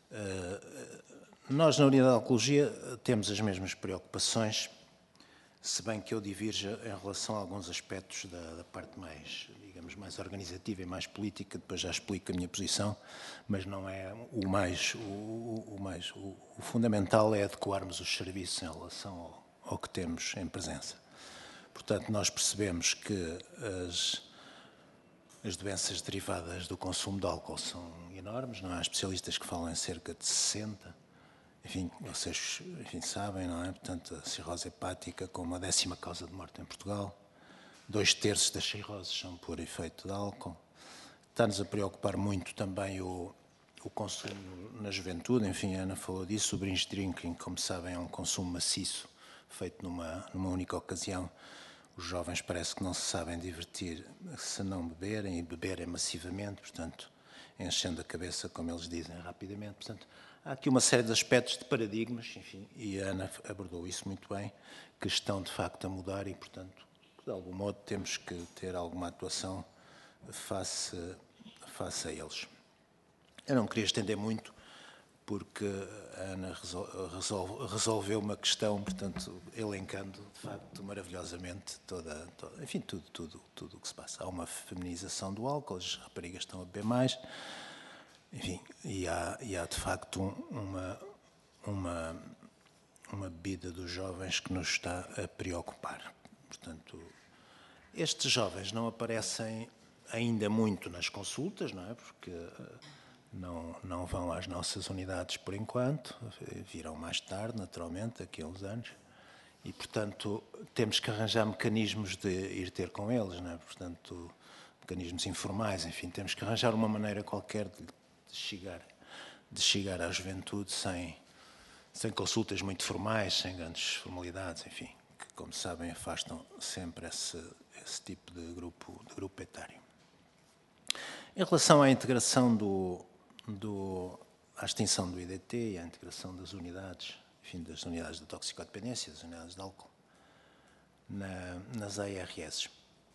Nós, na Unidade de Oncologia, temos as mesmas preocupações, se bem que eu divirjo em relação a alguns aspectos da, da parte mais, digamos, mais organizativa e mais política, depois já explico a minha posição, mas não é o mais, o, o mais, o, o fundamental é adequarmos os serviços em relação ao, ao que temos em presença. Portanto, nós percebemos que as, as doenças derivadas do consumo de álcool são enormes, não há especialistas que falam em cerca de sessenta. Enfim, vocês enfim, sabem, não é? Portanto, a cirrose hepática como a décima causa de morte em Portugal. Dois terços das cirroses são por efeito de álcool. Está-nos a preocupar muito também o, o consumo na juventude. Enfim, a Ana falou disso. O binge drinking, como sabem, é um consumo maciço, feito numa, numa única ocasião. Os jovens parece que não se sabem divertir se não beberem, e beberem massivamente, portanto, enchendo a cabeça, como eles dizem, rapidamente. Portanto, há aqui uma série de aspectos de paradigmas, enfim, e a Ana abordou isso muito bem, que estão de facto a mudar e, portanto, de algum modo temos que ter alguma atuação face, face a eles. Eu não queria estender muito, porque a Ana resolve, resolveu uma questão, portanto, elencando, de facto, maravilhosamente toda, toda enfim, tudo, tudo, tudo o que se passa. Há uma feminização do álcool, as raparigas estão a beber mais, enfim, e há, e há de facto, uma, uma, uma bebida dos jovens que nos está a preocupar. Portanto, estes jovens não aparecem ainda muito nas consultas, não é? Porque não, não vão às nossas unidades por enquanto, virão mais tarde, naturalmente, daqui a uns anos, e, portanto, temos que arranjar mecanismos de ir ter com eles, não é? Portanto, mecanismos informais, enfim, temos que arranjar uma maneira qualquer de, de, chegar, de chegar à juventude sem, sem consultas muito formais, sem grandes formalidades, enfim, que, como sabem, afastam sempre esse, esse tipo de grupo, de grupo etário. Em relação à integração do, do, à extinção do I D T e à integração das unidades, enfim, das unidades de toxicodependência, das unidades de álcool, na, nas A R S.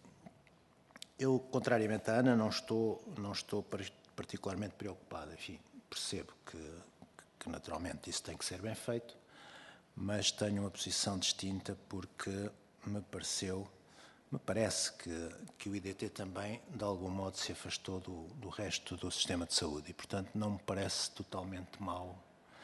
Eu, contrariamente à Ana, não estou, não estou particularmente preocupado. Enfim, percebo que, que naturalmente isso tem que ser bem feito, mas tenho uma posição distinta porque me pareceu, me parece que, que o I D T também, de algum modo, se afastou do, do resto do sistema de saúde e, portanto, não me parece totalmente mau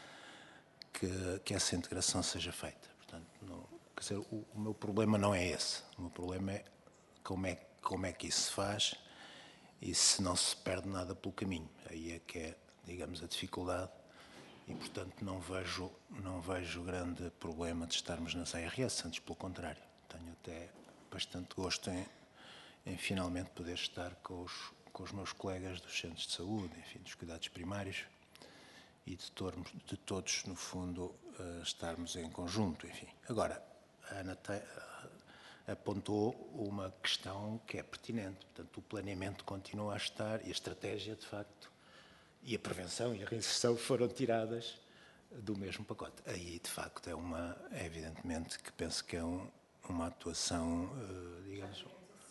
que, que essa integração seja feita. Portanto, não, quer dizer, o, o meu problema não é esse. O meu problema é como é, como é que isso se faz e se não se perde nada pelo caminho. Aí é que é, digamos, a dificuldade e, portanto, não vejo, não vejo grande problema de estarmos nas A R S, antes pelo contrário. Tenho até bastante gosto em, em finalmente poder estar com os, com os meus colegas dos centros de saúde, enfim, dos cuidados primários e de, tormos, de todos, no fundo, uh, estarmos em conjunto, enfim. Agora, a Ana te, uh, apontou uma questão que é pertinente, portanto, o planeamento continua a estar e a estratégia, de facto, e a prevenção e a reinserção foram tiradas do mesmo pacote. Aí, de facto, é uma, é evidentemente que penso que é um, uma atuação, uh, digamos,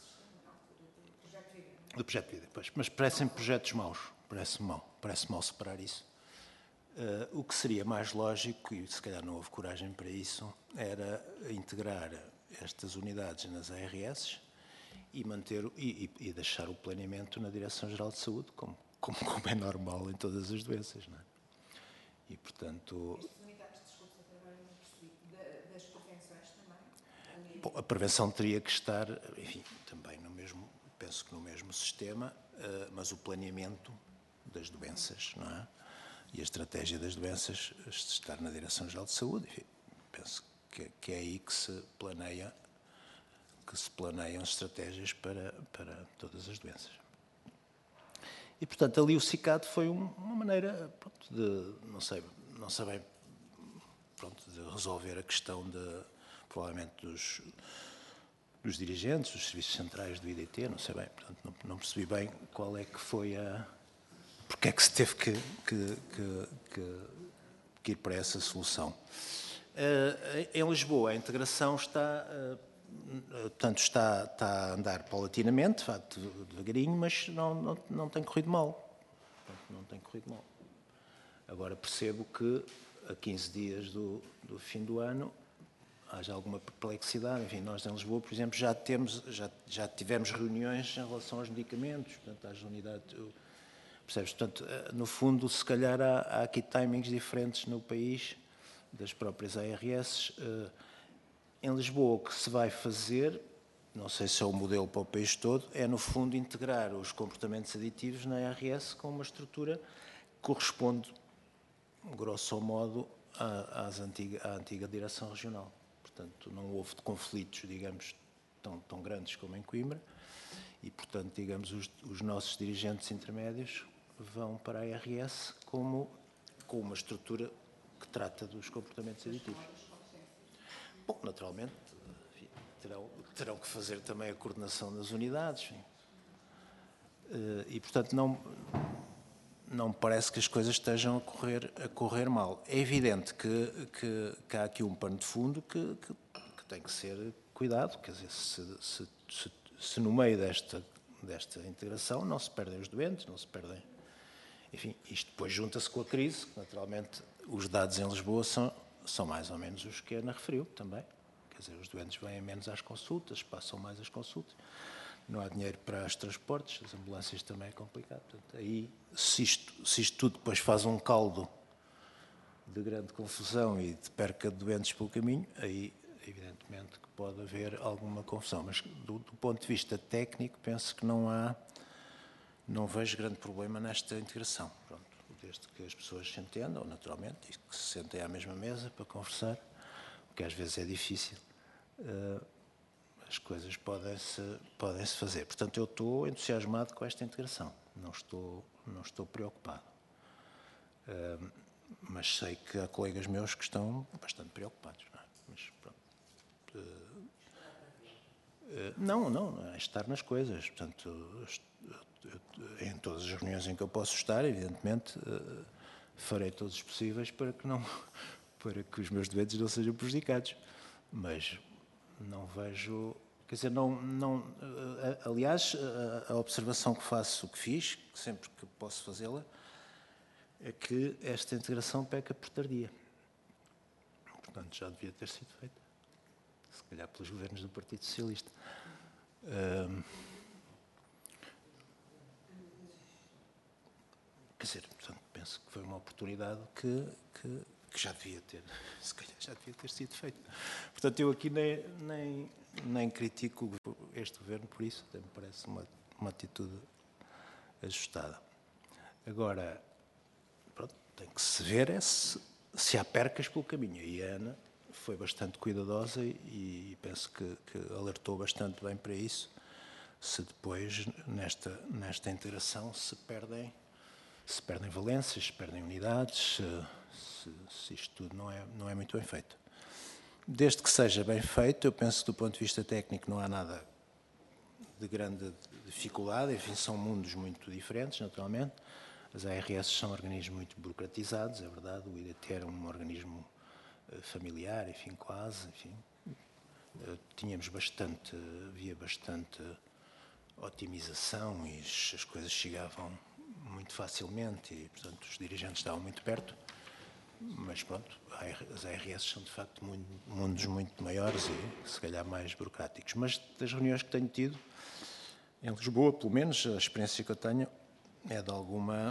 do projeto de vida, pois, mas parecem projetos maus, parece mal, parece mal separar isso. Uh, o que seria mais lógico, e se calhar não houve coragem para isso, era integrar estas unidades nas A R S e, manter, e, e, e deixar o planeamento na Direção-Geral de Saúde, como, como, como é normal em todas as doenças, não é? E, portanto... Estas unidades, desculpe, agora não percebi, das prevenções também? Bom, a prevenção teria que estar, enfim, também no mesmo, penso que no mesmo sistema, uh, mas o planeamento das doenças, não é? E a estratégia das doenças estar na Direção-Geral de Saúde. Enfim, penso que, que é aí que se planeia, que se planeiam estratégias para, para todas as doenças. E, portanto, ali o CICAD foi um, uma maneira, pronto, de, não sei, não sei bem, pronto, de resolver a questão de, provavelmente, dos, dos dirigentes, dos serviços centrais do I D T, não sei bem, portanto, não, não percebi bem qual é que foi a... Porque é que se teve que, que, que, que, que ir para essa solução. Uh, em Lisboa, a integração está, uh, portanto, está, está a andar paulatinamente, de facto, devagarinho, mas não, não, não tem corrido mal. Não tem corrido mal. Agora percebo que a quinze dias do, do fim do ano haja alguma perplexidade. Enfim, nós em Lisboa, por exemplo, já, temos, já, já tivemos reuniões em relação aos medicamentos, portanto, às unidades. Percebes? Portanto, no fundo, se calhar há, há aqui timings diferentes no país, das próprias A R S. Em Lisboa, o que se vai fazer, não sei se é o modelo para o país todo, é, no fundo, integrar os comportamentos aditivos na A R S com uma estrutura que corresponde, grosso modo, à, às antiga, à antiga direção regional. Portanto, não houve conflitos, digamos, tão, tão grandes como em Coimbra e, portanto, digamos, os, os nossos dirigentes intermédios vão para a A R S como, com uma estrutura que trata dos comportamentos aditivos. Bom, naturalmente, enfim, terão, terão que fazer também a coordenação das unidades. Enfim. E, portanto, não, não me parece que as coisas estejam a correr, a correr mal. É evidente que, que, que há aqui um pano de fundo que, que, que tem que ser cuidado. Quer dizer, se, se, se, se no meio desta, desta integração não se perdem os doentes, não se perdem... Enfim, isto depois junta-se com a crise, que naturalmente os dados em Lisboa são, são mais ou menos os que a Ana referiu também. Quer dizer, os doentes vêm menos às consultas, passam mais as consultas, não há dinheiro para os transportes, as ambulâncias também é complicado. Portanto, aí, se isto, se isto tudo depois faz um caldo de grande confusão e de perca de doentes pelo caminho, aí evidentemente que pode haver alguma confusão. Mas do, do ponto de vista técnico, penso que não há... Não vejo grande problema nesta integração. Pronto, desde que as pessoas se entendam, naturalmente, e que se sentem à mesma mesa para conversar, o que às vezes é difícil, uh, as coisas podem-se podem-se fazer. Portanto, eu estou entusiasmado com esta integração. Não estou, não estou preocupado. Uh, mas sei que há colegas meus que estão bastante preocupados. Não é? Mas, pronto. Uh, uh, não, não, é estar nas coisas. Portanto, em todas as reuniões em que eu posso estar, evidentemente, farei todos os possíveis para que, não, para que os meus doentes não sejam prejudicados. Mas não vejo... Quer dizer, não... não aliás, a observação que faço, que fiz, sempre que posso fazê-la, é que esta integração peca por tardia. Portanto, já devia ter sido feita. Se calhar pelos governos do Partido Socialista. Um, Quer dizer, portanto, penso que foi uma oportunidade que, que, que já devia ter, se calhar já devia ter sido feita. Portanto, eu aqui nem, nem, nem critico este governo por isso, até me parece uma, uma atitude ajustada. Agora, pronto, tem que se ver é se, se há percas pelo caminho. E a Ana foi bastante cuidadosa e, e penso que, que alertou bastante bem para isso, se depois, nesta, nesta interação, se perdem se perdem valências, se perdem unidades, se, se isto tudo não é, não é muito bem feito. Desde que seja bem feito, eu penso que do ponto de vista técnico não há nada de grande dificuldade, enfim, são mundos muito diferentes, naturalmente. As A R S são organismos muito burocratizados, é verdade, o I D T era um organismo familiar, enfim, quase, enfim. Tínhamos bastante, havia bastante otimização e as coisas chegavam muito facilmente e, portanto, os dirigentes estavam muito perto, mas, pronto, as A R S são, de facto, mundos muito maiores e, se calhar, mais burocráticos. Mas, das reuniões que tenho tido, em Lisboa, pelo menos, a experiência que eu tenho é de alguma...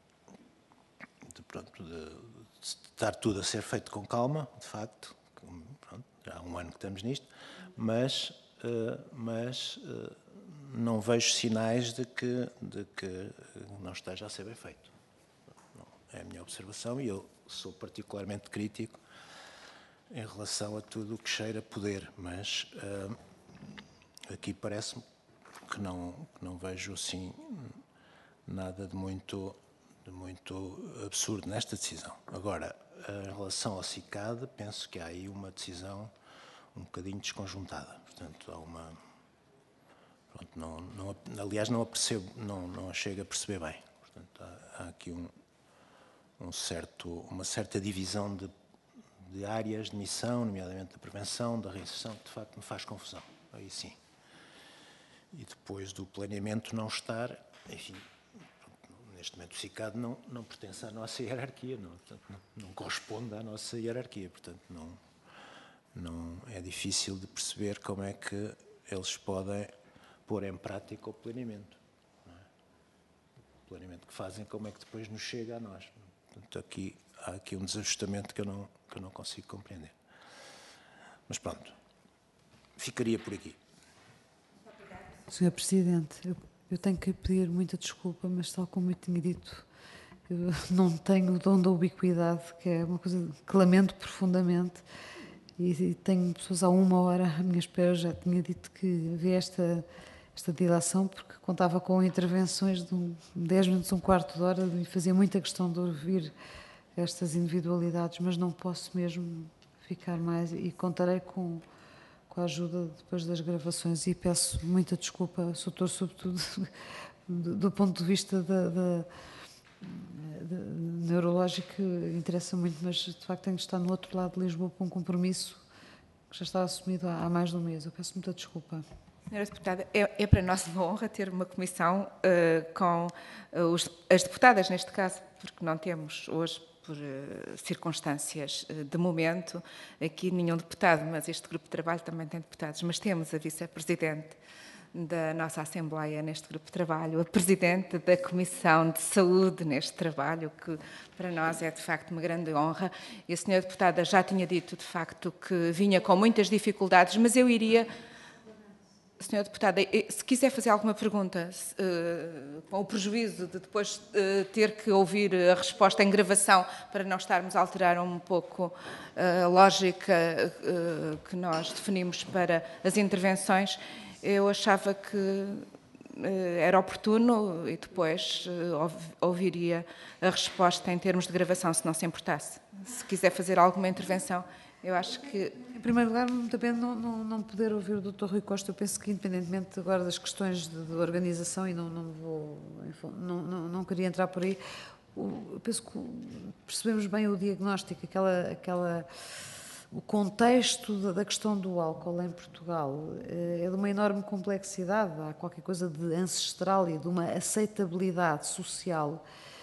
de, pronto, de, de estar tudo a ser feito com calma, de facto, pronto, já há um ano que estamos nisto, mas... Uh, mas uh, não vejo sinais de que, de que não esteja a ser bem feito. Não, é a minha observação e eu sou particularmente crítico em relação a tudo o que cheira poder, mas uh, aqui parece-me que não, que não vejo assim nada de muito, de muito absurdo nesta decisão. Agora, em relação ao CICAD, penso que há aí uma decisão um bocadinho desconjuntada. Portanto, há uma... Pronto, não, não, aliás, não a percebo, não, não a chego a perceber bem. Portanto, há, há aqui um, um certo, uma certa divisão de, de áreas de missão, nomeadamente da prevenção, da reinserção, que de facto me faz confusão. Aí sim. E depois do planeamento não estar, enfim, neste momento o CICAD não, não pertence à nossa hierarquia, não, portanto, não, não corresponde à nossa hierarquia, portanto não, não é difícil de perceber como é que eles podem pôr em prática o planeamento. Não é? O planeamento que fazem, como é que depois nos chega a nós. Portanto, aqui, há aqui um desajustamento que eu não, que eu não consigo compreender. Mas pronto, ficaria por aqui. senhor Presidente, eu, eu tenho que pedir muita desculpa, mas tal como eu tinha dito, eu não tenho o dom da ubiquidade, que é uma coisa que lamento profundamente, e, e tenho pessoas há uma hora à minha espera, já tinha dito que havia esta, esta dilação, porque contava com intervenções de um, dez minutos, um quarto de hora, e fazia muita questão de ouvir estas individualidades, mas não posso mesmo ficar mais, e contarei com... com a ajuda depois das gravações, e peço muita desculpa, doutor, sobretudo do, do ponto de vista da, da, da neurológico, interessa muito, mas de facto tenho de estar no outro lado de Lisboa com um compromisso que já está assumido há, há mais de um mês. Eu peço muita desculpa. Senhora Deputada, é, é para nós uma honra ter uma comissão uh, com uh, os, as deputadas, neste caso, porque não temos hoje, por uh, circunstâncias uh, de momento, aqui nenhum deputado, mas este grupo de trabalho também tem deputados, mas temos a vice-presidente da nossa Assembleia neste grupo de trabalho, a presidente da Comissão de Saúde neste trabalho, que para nós é de facto uma grande honra. E a senhora deputada já tinha dito de facto que vinha com muitas dificuldades, mas eu iria... Senhora Deputada, se quiser fazer alguma pergunta, uh, com o prejuízo de depois uh, ter que ouvir a resposta em gravação para não estarmos a alterar um pouco a lógica uh, que nós definimos para as intervenções, eu achava que uh, era oportuno e depois uh, ouviria a resposta em termos de gravação, se não se importasse. Se quiser fazer alguma intervenção, eu acho que... Em primeiro lugar, muito bem não, não, não poder ouvir o doutor Rui Costa. Eu penso que, independentemente agora das questões de, de organização, e não, não vou, não, não, não queria entrar por aí, eu penso que percebemos bem o diagnóstico, aquela, aquela, o contexto da, da questão do álcool em Portugal é de uma enorme complexidade, há qualquer coisa de ancestral e de uma aceitabilidade social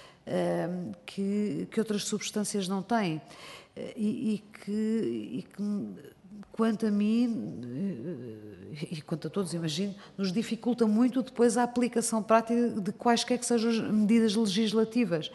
que, que outras substâncias não têm. E, e, que, e que, quanto a mim, e quanto a todos, imagino, nos dificulta muito depois a aplicação prática de quaisquer que sejam as medidas legislativas.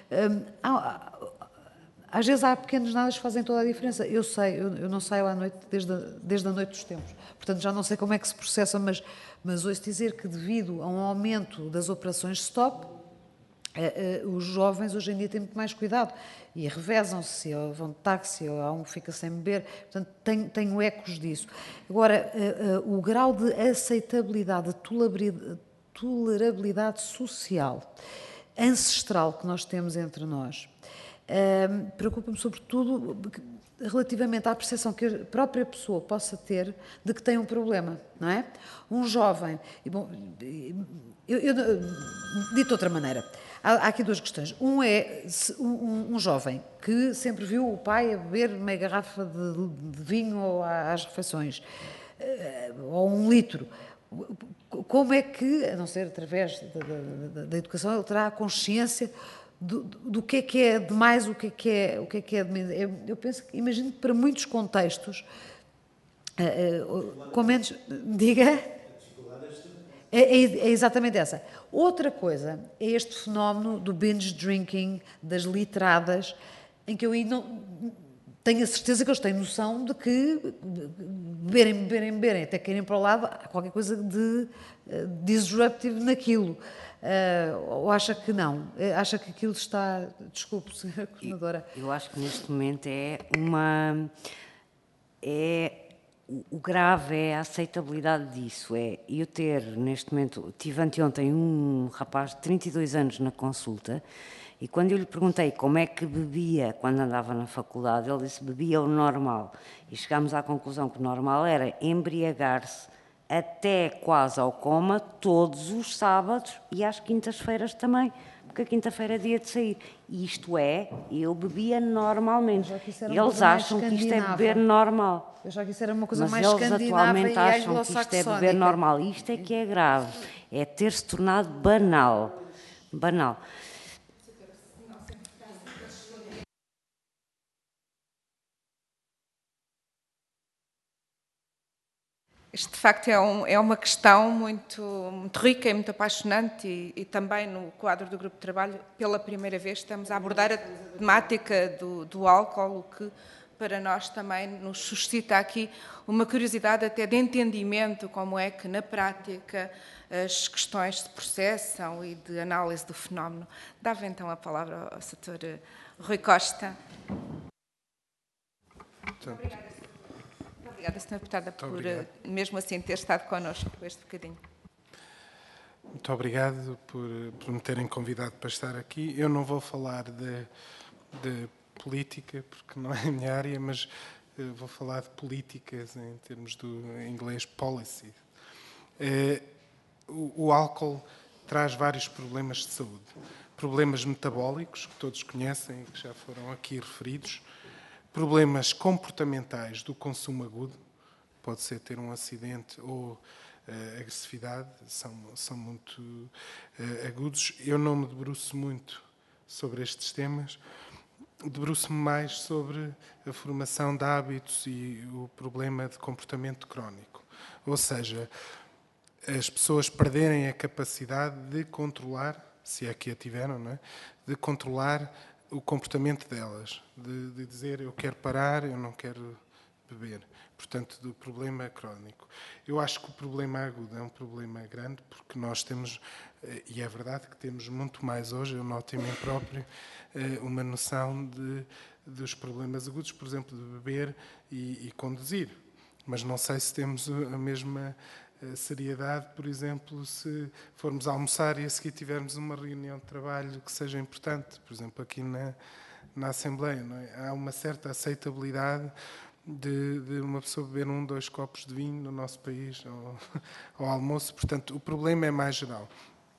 Às vezes há pequenos nadas que fazem toda a diferença. Eu sei, eu, eu não saio à noite desde a, desde a noite dos tempos, portanto já não sei como é que se processa, mas, mas ouço dizer que devido a um aumento das operações stop, Uh, uh, os jovens hoje em dia têm muito mais cuidado e revezam-se, ou vão de táxi, ou há um que fica sem beber, portanto tenho, tenho ecos disso. Agora, uh, uh, o grau de aceitabilidade, de tolerabilidade social, ancestral que nós temos entre nós, uh, preocupa-me sobretudo relativamente à percepção que a própria pessoa possa ter de que tem um problema, não é? Um jovem, e bom, eu, eu, dito de outra maneira, há, há aqui duas questões. Um é um, um jovem que sempre viu o pai a beber meia garrafa de, de vinho às refeições, ou um litro. Como é que, a não ser através da, da, da educação, ele terá a consciência Do, do que é que é demais, o que é que é, o que é que é de menos. Eu, eu penso que, imagino que para muitos contextos, uh, uh, com menos, diga, é, é, é exatamente essa. Outra coisa é este fenómeno do binge drinking, das litradas, em que eu aí não tenho a certeza que eles têm noção de que beberem, beberem, beberem, até caírem para o lado, há qualquer coisa de uh, disruptive naquilo. Uh, ou acha que não? Acha que aquilo está... Desculpe, senhora Coordenadora. Eu acho que neste momento é uma... É, o grave é a aceitabilidade disso. É eu ter, neste momento... Tive anteontem um rapaz de trinta e dois anos na consulta e quando eu lhe perguntei como é que bebia quando andava na faculdade, ele disse bebia o normal. E chegámos à conclusão que o normal era embriagar-se até quase ao coma, todos os sábados e às quintas-feiras também. porque a quinta-feira é dia de sair. Isto é, eu bebia normalmente. Já que isso era uma Eles coisa mais acham que isto é escandinava. beber normal. Eu já que isso era uma coisa Mas mais eles escandinava atualmente e acham que isto é anglo-saxónica. beber normal. Isto é que é grave. É ter-se tornado banal. Banal. Isto, de facto, é, um, é uma questão muito, muito rica e muito apaixonante e, e também no quadro do Grupo de Trabalho, pela primeira vez, estamos a abordar a temática do, do álcool, o que para nós também nos suscita aqui uma curiosidade até de entendimento, como é que na prática as questões se processam e de análise do fenómeno. Dava então a palavra ao doutor Rui Costa. Muito obrigada. Obrigada, senhora Deputada, por obrigado. mesmo assim ter estado connosco este bocadinho. Muito obrigado por, por me terem convidado para estar aqui. Eu não vou falar de, de política, porque não é a minha área, mas uh, vou falar de políticas em termos do em inglês policy. Uh, o, o álcool traz vários problemas de saúde. Problemas metabólicos, que todos conhecem e que já foram aqui referidos. Problemas comportamentais do consumo agudo, pode ser ter um acidente ou uh, agressividade, são, são muito uh, agudos. Eu não me debruço muito sobre estes temas, debruço-me mais sobre a formação de hábitos e o problema de comportamento crónico. Ou seja, as pessoas perderem a capacidade de controlar, se é que a tiveram, não é? De controlar o comportamento delas, de, de dizer eu quero parar, eu não quero beber. Portanto, do problema crónico. Eu acho que o problema agudo é um problema grande, porque nós temos, e é verdade que temos muito mais hoje, eu noto em mim próprio, uma noção de, dos problemas agudos, por exemplo, de beber e, e conduzir. Mas não sei se temos a mesma seriedade, por exemplo, se formos almoçar e a seguir tivermos uma reunião de trabalho que seja importante, por exemplo, aqui na, na Assembleia. Não é? Há uma certa aceitabilidade de, de uma pessoa beber um, dois copos de vinho no nosso país ao, ao almoço. Portanto, o problema é mais geral.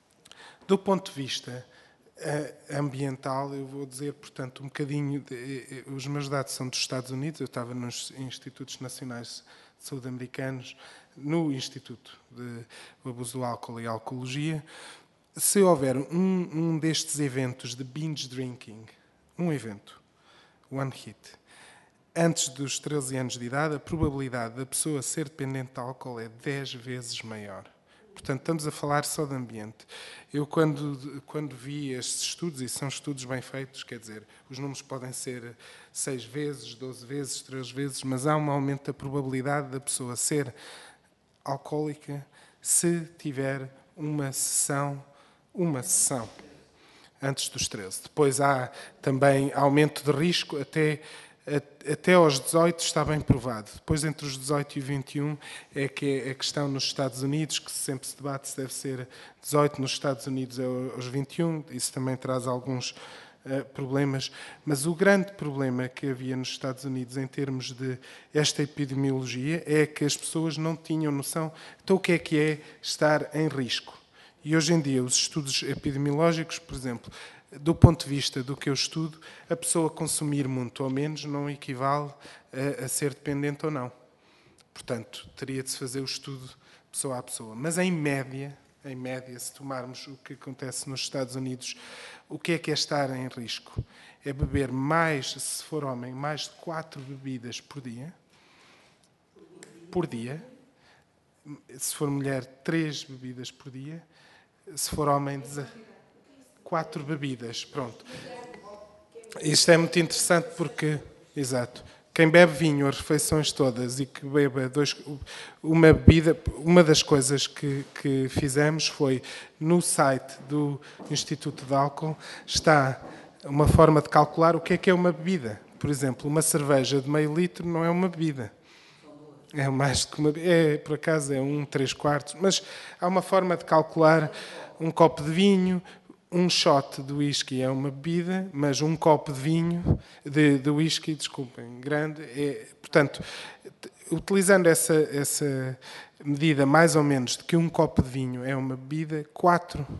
Do ponto de vista uh, ambiental, eu vou dizer, portanto, um bocadinho... De, os meus dados são dos Estados Unidos, eu estava nos Institutos Nacionais de Saúde Americanos, no Instituto de Abuso do Álcool e Alcoologia. Se houver um, um destes eventos de binge drinking, um evento, one hit, antes dos treze anos de idade, a probabilidade da pessoa ser dependente de álcool é dez vezes maior. Portanto, estamos a falar só de ambiente. Eu, quando, quando vi estes estudos, e são estudos bem feitos, quer dizer, os números podem ser seis vezes, doze vezes, três vezes, mas há um aumento da probabilidade da pessoa ser alcoólica se tiver uma sessão, uma sessão antes dos treze. Depois há também aumento de risco até... Até aos dezoito está bem provado. Depois, entre os dezoito e vinte e um, é que é a questão nos Estados Unidos, que sempre se debate se deve ser dezoito, nos Estados Unidos é aos vinte e um, isso também traz alguns uh, problemas. Mas o grande problema que havia nos Estados Unidos em termos de esta epidemiologia é que as pessoas não tinham noção, então o que é que é estar em risco? E hoje em dia, os estudos epidemiológicos, por exemplo, do ponto de vista do que eu estudo, a pessoa consumir muito ou menos não equivale a, a ser dependente ou não. Portanto, teria de se fazer o estudo pessoa a pessoa. Mas, em média, em média, se tomarmos o que acontece nos Estados Unidos, o que é que é estar em risco? É beber mais, se for homem, mais de quatro bebidas por dia. Por dia. Se for mulher, três bebidas por dia. Se for homem, quatro bebidas, pronto. Isto é muito interessante porque, exato, quem bebe vinho as refeições todas e que beba dois, uma bebida, uma das coisas que, que fizemos foi, no site do Instituto de Álcool, está uma forma de calcular o que é que é uma bebida. Por exemplo, uma cerveja de meio litro não é uma bebida. É mais que uma é, por acaso é um, três quartos, mas há uma forma de calcular um copo de vinho. Um shot de whisky é uma bebida, mas um copo de vinho, de, de whisky, desculpem, grande, é... Portanto, utilizando essa, essa medida mais ou menos de que um copo de vinho é uma bebida, quatro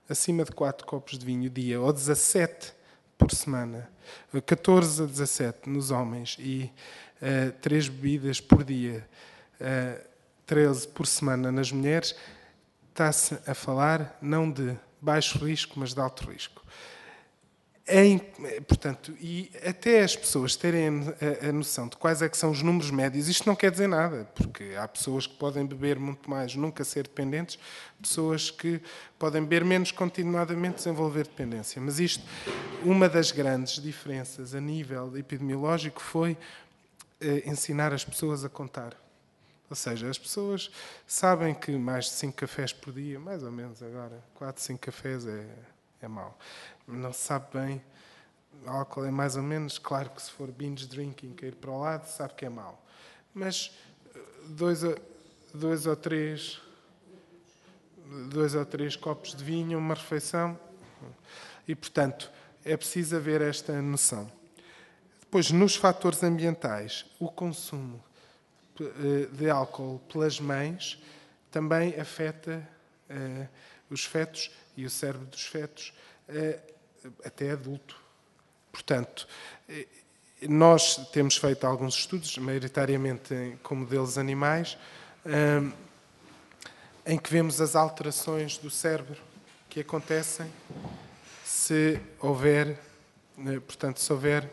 acima de quatro copos de vinho dia, ou dezassete por semana, catorze a dezassete nos homens, e uh, três bebidas por dia, uh, treze por semana nas mulheres, está-se a falar não de baixo risco, mas de alto risco. Em, portanto, e até as pessoas terem a, a noção de quais é que são os números médios, isto não quer dizer nada, porque há pessoas que podem beber muito mais, nunca ser dependentes, pessoas que podem beber menos, continuadamente desenvolver dependência. Mas isto, uma das grandes diferenças a nível epidemiológico foi eh, ensinar as pessoas a contar. Ou seja, as pessoas sabem que mais de cinco cafés por dia, mais ou menos agora, quatro, cinco cafés é, é mau. Não se sabe bem, o álcool é mais ou menos, claro que se for binge drinking, cair para o lado, sabe que é mau. Mas dois, dois, ou três, dois ou três copos de vinho, uma refeição, e, portanto, é preciso haver esta noção. Depois, nos fatores ambientais, o consumo de álcool pelas mães também afeta uh, os fetos e o cérebro dos fetos uh, até adulto. Portanto, nós temos feito alguns estudos, maioritariamente com modelos animais, uh, em que vemos as alterações do cérebro que acontecem se houver, uh, portanto, se houver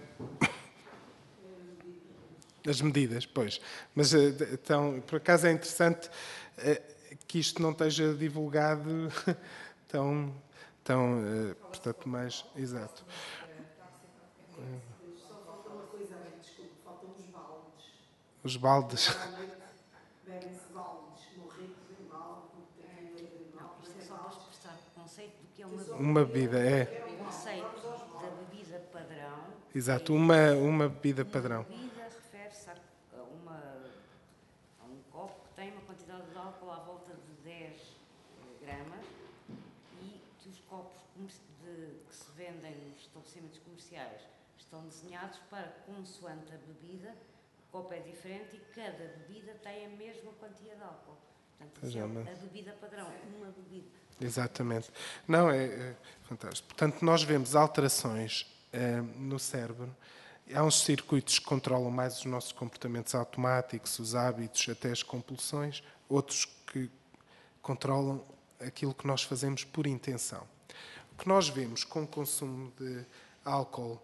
as medidas, pois. Mas, então, por acaso é interessante que isto não esteja divulgado tão, tão portanto, mais exato. Só falta uma coisa, desculpe, faltam os baldes. Os baldes. Bebem-se baldes, morrer de balde, não, isto é só para expressar o conceito do que é uma Uma bebida, é. O conceito da bebida padrão. Exato, uma, uma bebida padrão. Bebida refere-se a, uma, a um copo que tem uma quantidade de álcool à volta de dez gramas e que os copos de, que se vendem nos estabelecimentos comerciais estão desenhados para, consoante a bebida, o copo é diferente e cada bebida tem a mesma quantia de álcool. Portanto, isso é a bebida padrão, uma bebida. Exatamente. Não, é, é fantástico. Portanto, nós vemos alterações é, no cérebro. Há uns circuitos que controlam mais os nossos comportamentos automáticos, os hábitos, até as compulsões. Outros que controlam aquilo que nós fazemos por intenção. O que nós vemos com o consumo de álcool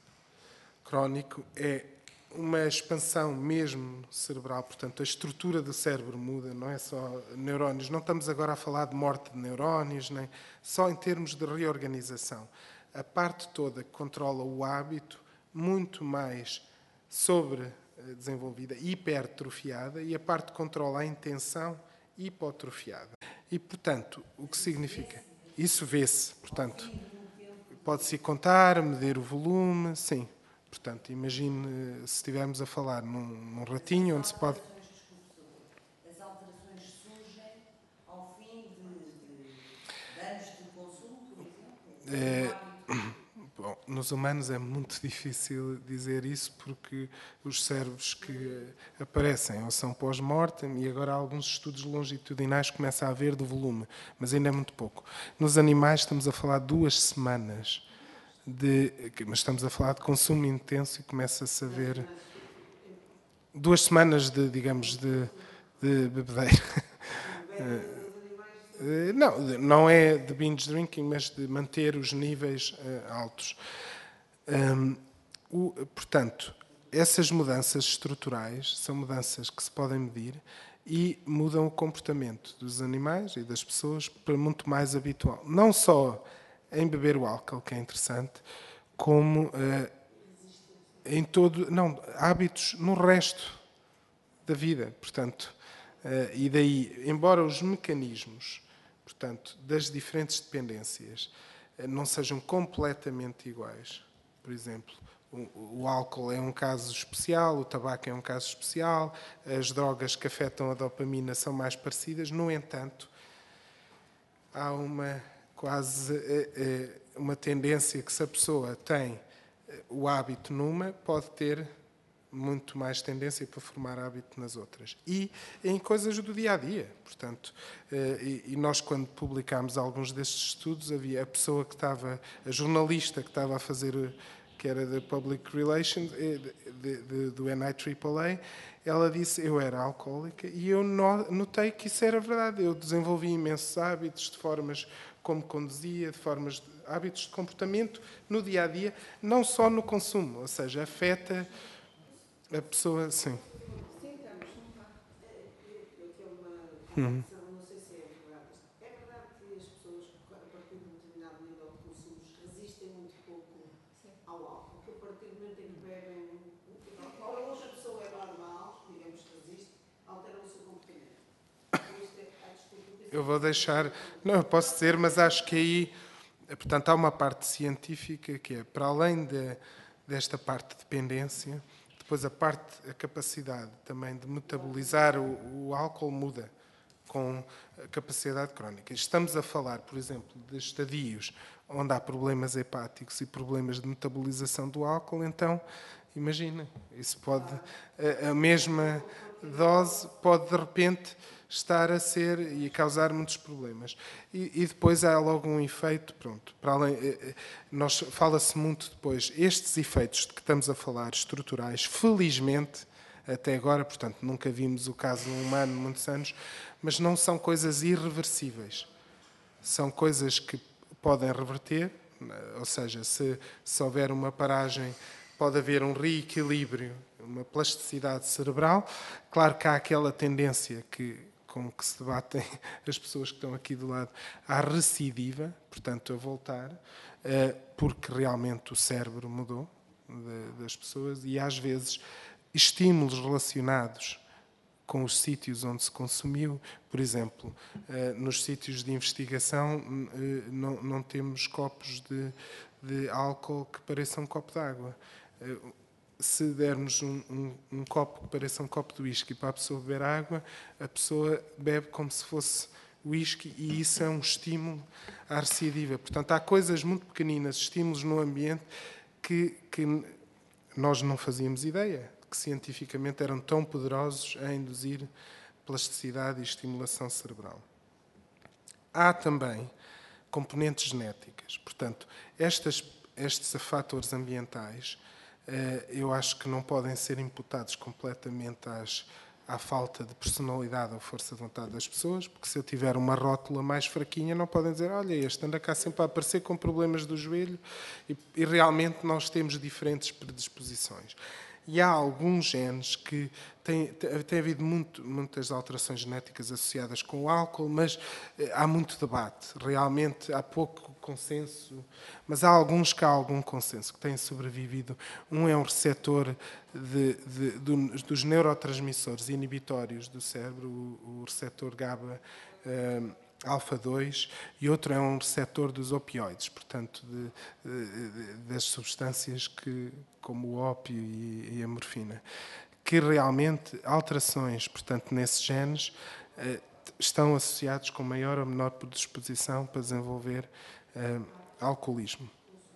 crónico é uma expansão mesmo cerebral, portanto a estrutura do cérebro muda, não é só neurónios, não estamos agora a falar de morte de neurónios, nem só em termos de reorganização. A parte toda que controla o hábito, muito mais sobredesenvolvida, hipertrofiada, e a parte que controla a intenção, hipotrofiada. E, portanto, o que significa? Isso vê-se, portanto, pode-se contar, medir o volume, sim. Portanto, imagine se estivermos a falar num, num ratinho onde se pode... As alterações surgem ao fim de, de anos de consumo, por exemplo? É, bom, nos humanos é muito difícil dizer isso porque os cérebros que aparecem ou são pós-mortem e agora há alguns estudos longitudinais que começa a haver do volume, mas ainda é muito pouco. Nos animais estamos a falar duas semanas. De, mas estamos a falar de consumo intenso e começa-se a ver duas semanas de, digamos, de, de bebedeira. Não, não é de binge drinking, mas de manter os níveis uh, altos. Um, o, portanto, essas mudanças estruturais são mudanças que se podem medir e mudam o comportamento dos animais e das pessoas para muito mais habitual. Não só em beber o álcool, que é interessante, como uh, em todo... Não, hábitos no resto da vida. Portanto, uh, e daí, embora os mecanismos, portanto, das diferentes dependências uh, não sejam completamente iguais, por exemplo, o, o álcool é um caso especial, o tabaco é um caso especial, as drogas que afetam a dopamina são mais parecidas, no entanto, há uma... quase uma tendência que se a pessoa tem o hábito numa, pode ter muito mais tendência para formar hábito nas outras. E em coisas do dia-a-dia, portanto, e, e nós quando publicámos alguns destes estudos, havia a pessoa que estava, a jornalista que estava a fazer, que era da Public Relations, de, de, de, do N I A A A, ela disse, eu era alcoólica, e eu notei que isso era verdade. Eu desenvolvi imensos hábitos, de formas como conduzia, de formas, de, hábitos de comportamento no dia-a-dia, não só no consumo, ou seja, afeta a pessoa, sim. Sim, estamos. Eu tenho uma questão, não sei se é verdade. É verdade que as pessoas, a partir de um determinado nível de consumos, resistem muito pouco ao álcool, que a partir do momento em que bebem, ou hoje a pessoa é normal, digamos que resiste, altera o seu comportamento. Eu vou deixar, não, eu posso dizer, mas acho que aí, portanto, há uma parte científica que é, para além de, desta parte de dependência, depois a parte, a capacidade também de metabolizar o, o álcool muda com a capacidade crónica. Estamos a falar, por exemplo, de estadios onde há problemas hepáticos e problemas de metabolização do álcool, então, imagina, isso pode, a, a mesma dose pode de repente estar a ser e a causar muitos problemas. E, e depois há logo um efeito, pronto, para além, nós, fala-se muito depois, estes efeitos de que estamos a falar, estruturais, felizmente, até agora, portanto, nunca vimos o caso humano muitos anos, mas não são coisas irreversíveis. São coisas que podem reverter, ou seja, se, se houver uma paragem, pode haver um reequilíbrio, uma plasticidade cerebral. Claro que há aquela tendência que, com que se debatem as pessoas que estão aqui do lado, à recidiva, portanto, a voltar, porque realmente o cérebro mudou das pessoas e, às vezes, estímulos relacionados com os sítios onde se consumiu. Por exemplo, nos sítios de investigação não, não temos copos de, de álcool que pareçam um copo de água. Se dermos um, um, um copo que pareça um copo de whisky para a pessoa beber água, a pessoa bebe como se fosse whisky e isso é um estímulo à recidiva. Portanto, há coisas muito pequeninas, estímulos no ambiente que, que nós não fazíamos ideia, que cientificamente eram tão poderosos a induzir plasticidade e estimulação cerebral. Há também componentes genéticas. Portanto, estas, estes fatores ambientais, eu acho que não podem ser imputados completamente às, à falta de personalidade ou força de vontade das pessoas, porque se eu tiver uma rótula mais fraquinha, não podem dizer, olha, este anda cá sempre a aparecer com problemas do joelho, e, e realmente nós temos diferentes predisposições. E há alguns genes que têm, tem havido muito, muitas alterações genéticas associadas com o álcool, mas há muito debate. Realmente há pouco consenso, mas há alguns que há algum consenso, que têm sobrevivido. Um é um receptor de, de, de, dos neurotransmissores inibitórios do cérebro, o, o receptor GABA uh, alfa dois, e outro é um receptor dos opioides, portanto, de, de, de, das substâncias que, como o ópio e, e a morfina, que realmente alterações, portanto, nesses genes, eh, estão associados com maior ou menor predisposição para desenvolver eh, alcoolismo.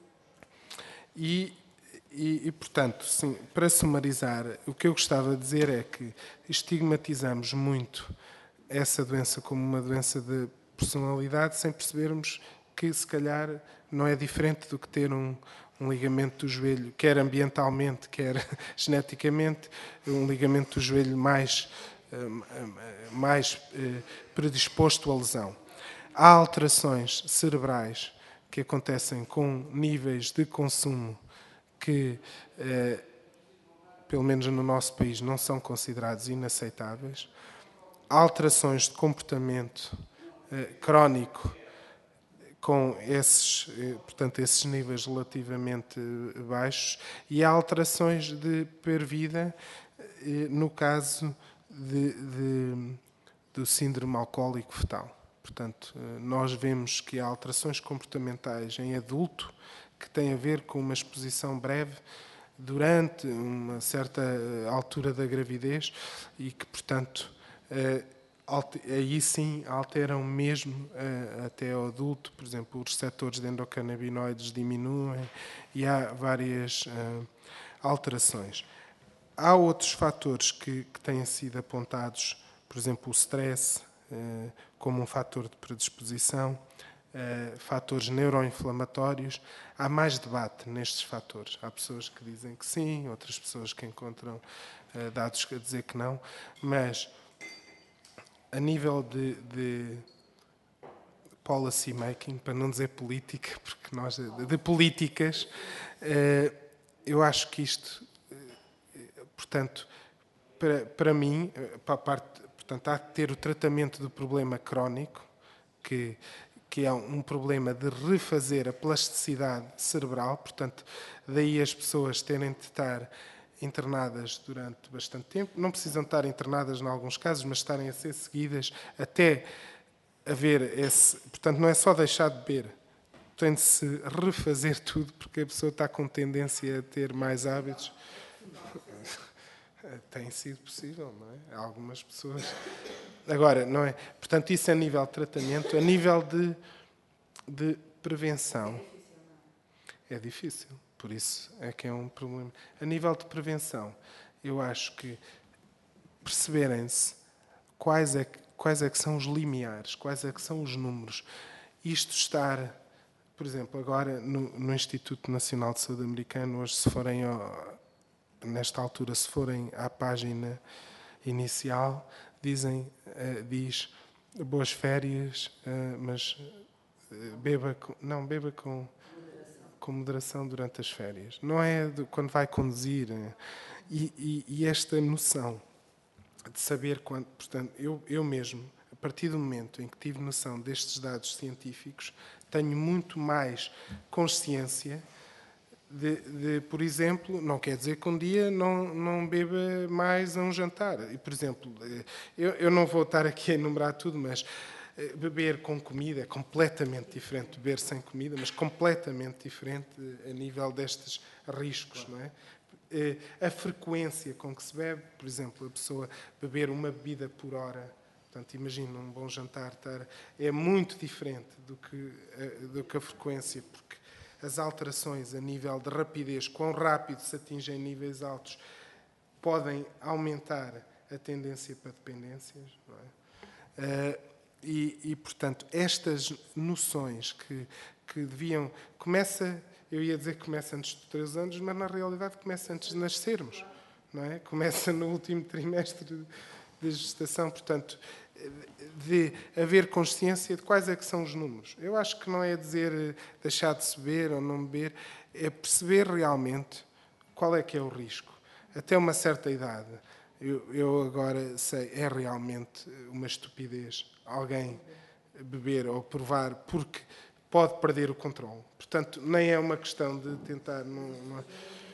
E, e, e, portanto, sim, para sumarizar, o que eu gostava de dizer é que estigmatizamos muito essa doença como uma doença de personalidade, sem percebermos que, se calhar, não é diferente do que ter um, um ligamento do joelho, quer ambientalmente, quer geneticamente, um ligamento do joelho mais, mais predisposto à lesão. Há alterações cerebrais que acontecem com níveis de consumo que, pelo menos no nosso país, não são considerados inaceitáveis. Há alterações de comportamento eh, crónico com esses, eh, portanto, esses níveis relativamente baixos, e há alterações de per-vida eh, no caso de, de, do síndrome alcoólico fetal. Portanto, eh, nós vemos que há alterações comportamentais em adulto que têm a ver com uma exposição breve durante uma certa altura da gravidez e que, portanto, aí sim alteram mesmo até ao adulto. Por exemplo, os receptores de endocannabinoides diminuem e há várias alterações. há outros fatores que, que têm sido apontados, por exemplo, o stress, uh, como um fator de predisposição, uh, fatores neuroinflamatórios. Há mais debate nestes fatores. Há pessoas que dizem que sim, outras pessoas que encontram uh, dados a dizer que não, mas a nível de, de policy making, para não dizer política, porque nós de, de políticas, uh, eu acho que isto, uh, portanto, para, para mim, para a parte, portanto, há que ter o tratamento do problema crónico, que que é um problema de refazer a plasticidade cerebral, portanto, daí as pessoas terem de estar internadas durante bastante tempo. Não precisam estar internadas em alguns casos, mas estarem a ser seguidas até haver esse... Portanto, não é só deixar de beber, tem de se refazer tudo, porque a pessoa está com tendência a ter mais hábitos. Tem sido possível, não é? Há algumas pessoas... Agora, não é? Portanto, isso é a nível de tratamento. A nível de, de prevenção, é difícil. Por isso é que é um problema. A nível de prevenção, eu acho que perceberem-se quais é, quais é que são os limiares, quais é que são os números. Isto estar, por exemplo, agora no, no Instituto Nacional de Saúde Americano, hoje, se forem, ao, nesta altura, se forem à página inicial, dizem, uh, diz boas férias, uh, mas uh, beba com, não beba com moderação. com moderação durante as férias. Não é de, quando vai conduzir. Uh, e, e, e esta noção de saber quando, portanto, eu, eu mesmo, a partir do momento em que tive noção destes dados científicos, tenho muito mais consciência De, de, por exemplo, não quer dizer que um dia não, não beba mais a um jantar. E, por exemplo, eu, eu não vou estar aqui a enumerar tudo, mas beber com comida é completamente diferente de beber sem comida, mas completamente diferente a nível destes riscos, não é? A frequência com que se bebe, por exemplo, a pessoa beber uma bebida por hora, portanto, imagina um bom jantar, é muito diferente do que, do que a frequência, porque as alterações a nível de rapidez, quão rápido se atingem níveis altos, podem aumentar a tendência para dependências. Não é? Uh, e, e, portanto, estas noções que, que deviam... Começa, eu ia dizer que começa antes de três anos, mas na realidade começa antes de nascermos. Não é? Começa no último trimestre de gestação. Portanto, de haver consciência de quais é que são os números. Eu acho que não é dizer deixar de beber ou não beber, é perceber realmente qual é que é o risco. Até uma certa idade, eu, eu agora sei, é realmente uma estupidez alguém beber ou provar, porque pode perder o controle. Portanto, nem é uma questão de tentar... Não, não,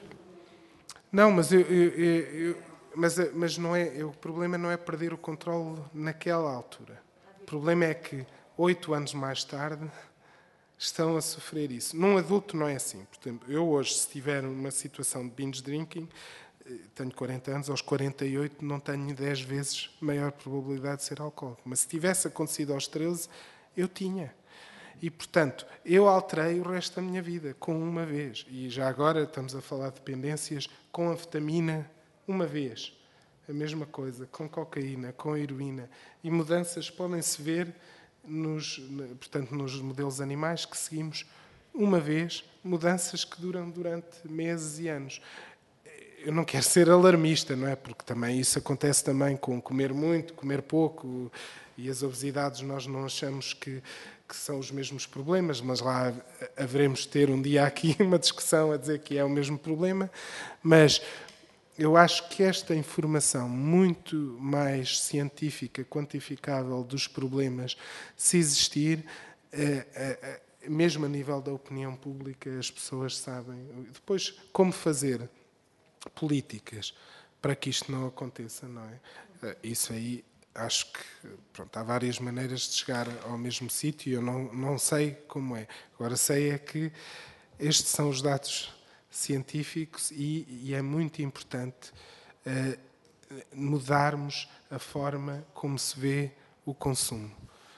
não mas eu... eu, eu, eu Mas, mas não é, o problema não é perder o controle naquela altura. O problema é que, oito anos mais tarde, estão a sofrer isso. Num adulto não é assim. Portanto, eu hoje, se tiver uma situação de binge drinking, tenho quarenta anos, aos quarenta e oito não tenho dez vezes maior probabilidade de ser alcoólico. Mas se tivesse acontecido aos treze, eu tinha. E, portanto, eu alterei o resto da minha vida, com uma vez. E já agora estamos a falar de dependências com anfetamina, uma vez, a mesma coisa, com cocaína, com heroína. E mudanças podem-se ver nos, portanto, nos modelos animais que seguimos uma vez, mudanças que duram durante meses e anos. Eu não quero ser alarmista, não é? Porque também isso acontece também com comer muito, comer pouco, e as obesidades nós não achamos que, que são os mesmos problemas, mas lá haveremos de ter um dia aqui uma discussão a dizer que é o mesmo problema, mas... Eu acho que esta informação muito mais científica, quantificável dos problemas, se existir, mesmo a nível da opinião pública, as pessoas sabem. Depois, como fazer políticas para que isto não aconteça, não é? Isso aí, acho que pronto, há várias maneiras de chegar ao mesmo sítio, eu não, não sei como é. Agora sei é que estes são os dados científicos e, e é muito importante uh, mudarmos a forma como se vê o consumo.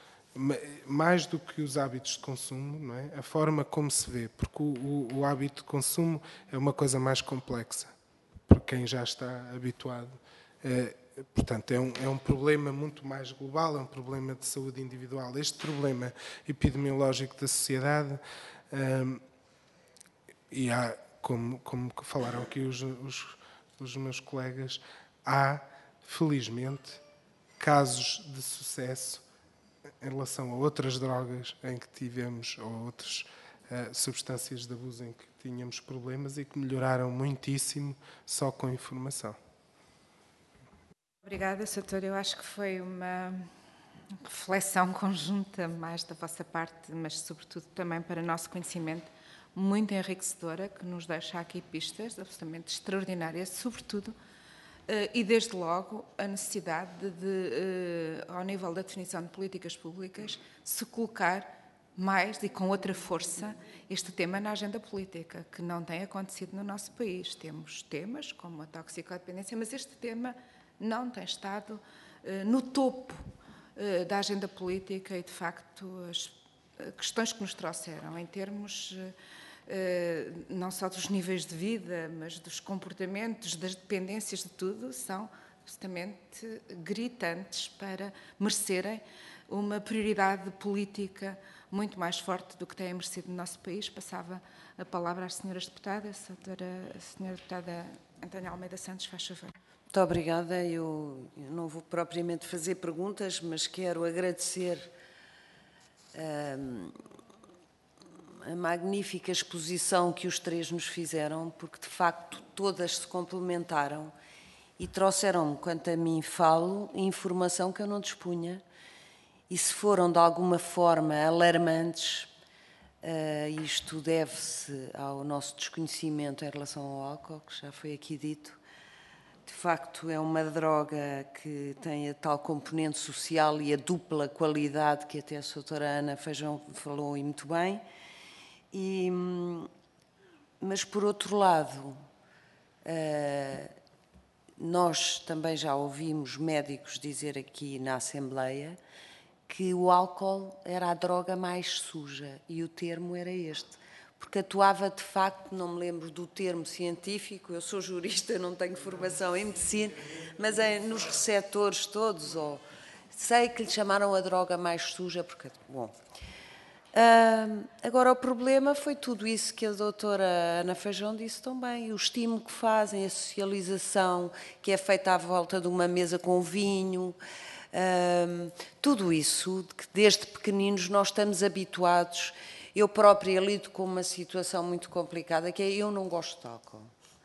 Mais do que os hábitos de consumo, não é? A forma como se vê, porque o, o, o hábito de consumo é uma coisa mais complexa. Porque quem já está habituado. É, portanto, é um, é um problema muito mais global, é um problema de saúde individual. Este problema epidemiológico da sociedade, hum, e há, como, como falaram aqui os, os, os meus colegas, há, felizmente, casos de sucesso em relação a outras drogas em que tivemos, ou outras uh, substâncias de abuso em que tínhamos problemas e que melhoraram muitíssimo só com informação. Obrigada, doutor. Eu acho que foi uma reflexão conjunta, mais da vossa parte, mas sobretudo também para o nosso conhecimento, muito enriquecedora, que nos deixa aqui pistas absolutamente extraordinárias, sobretudo, e desde logo a necessidade de, de, ao nível da definição de políticas públicas, se colocar mais e com outra força este tema na agenda política, que não tem acontecido no nosso país. Temos temas como a toxicodependência, mas este tema não tem estado uh, no topo uh, da agenda política e, de facto, as questões que nos trouxeram em termos uh, uh, não só dos níveis de vida, mas dos comportamentos, das dependências, de tudo, são absolutamente gritantes para merecerem uma prioridade política muito mais forte do que têm merecido no nosso país. Passava a palavra às senhoras deputadas. A doutora, a senhora deputada Antónia Almeida Santos, faz favor. Muito obrigada. Eu, eu não vou propriamente fazer perguntas, mas quero agradecer hum, a magnífica exposição que os três nos fizeram, porque, de facto, todas se complementaram e trouxeram-me, quanto a mim falo, informação que eu não dispunha. E se foram, de alguma forma, alarmantes, uh, isto deve-se ao nosso desconhecimento em relação ao álcool, que já foi aqui dito. De facto, é uma droga que tem a tal componente social e a dupla qualidade que até a doutora Ana Feijão falou e muito bem. E, mas, por outro lado, uh, nós também já ouvimos médicos dizer aqui na Assembleia que o álcool era a droga mais suja, e o termo era este, porque atuava de facto, não me lembro do termo científico, eu sou jurista, não tenho formação em medicina, mas é nos receptores todos, ou sei que lhe chamaram a droga mais suja, porque, bom. Uh, agora, o problema foi tudo isso que a doutora Ana Feijão disse também, o estímulo que fazem, a socialização que é feita à volta de uma mesa com vinho. Um, tudo isso, que desde pequeninos nós estamos habituados. Eu própria lido com uma situação muito complicada, que é eu não gosto de álcool.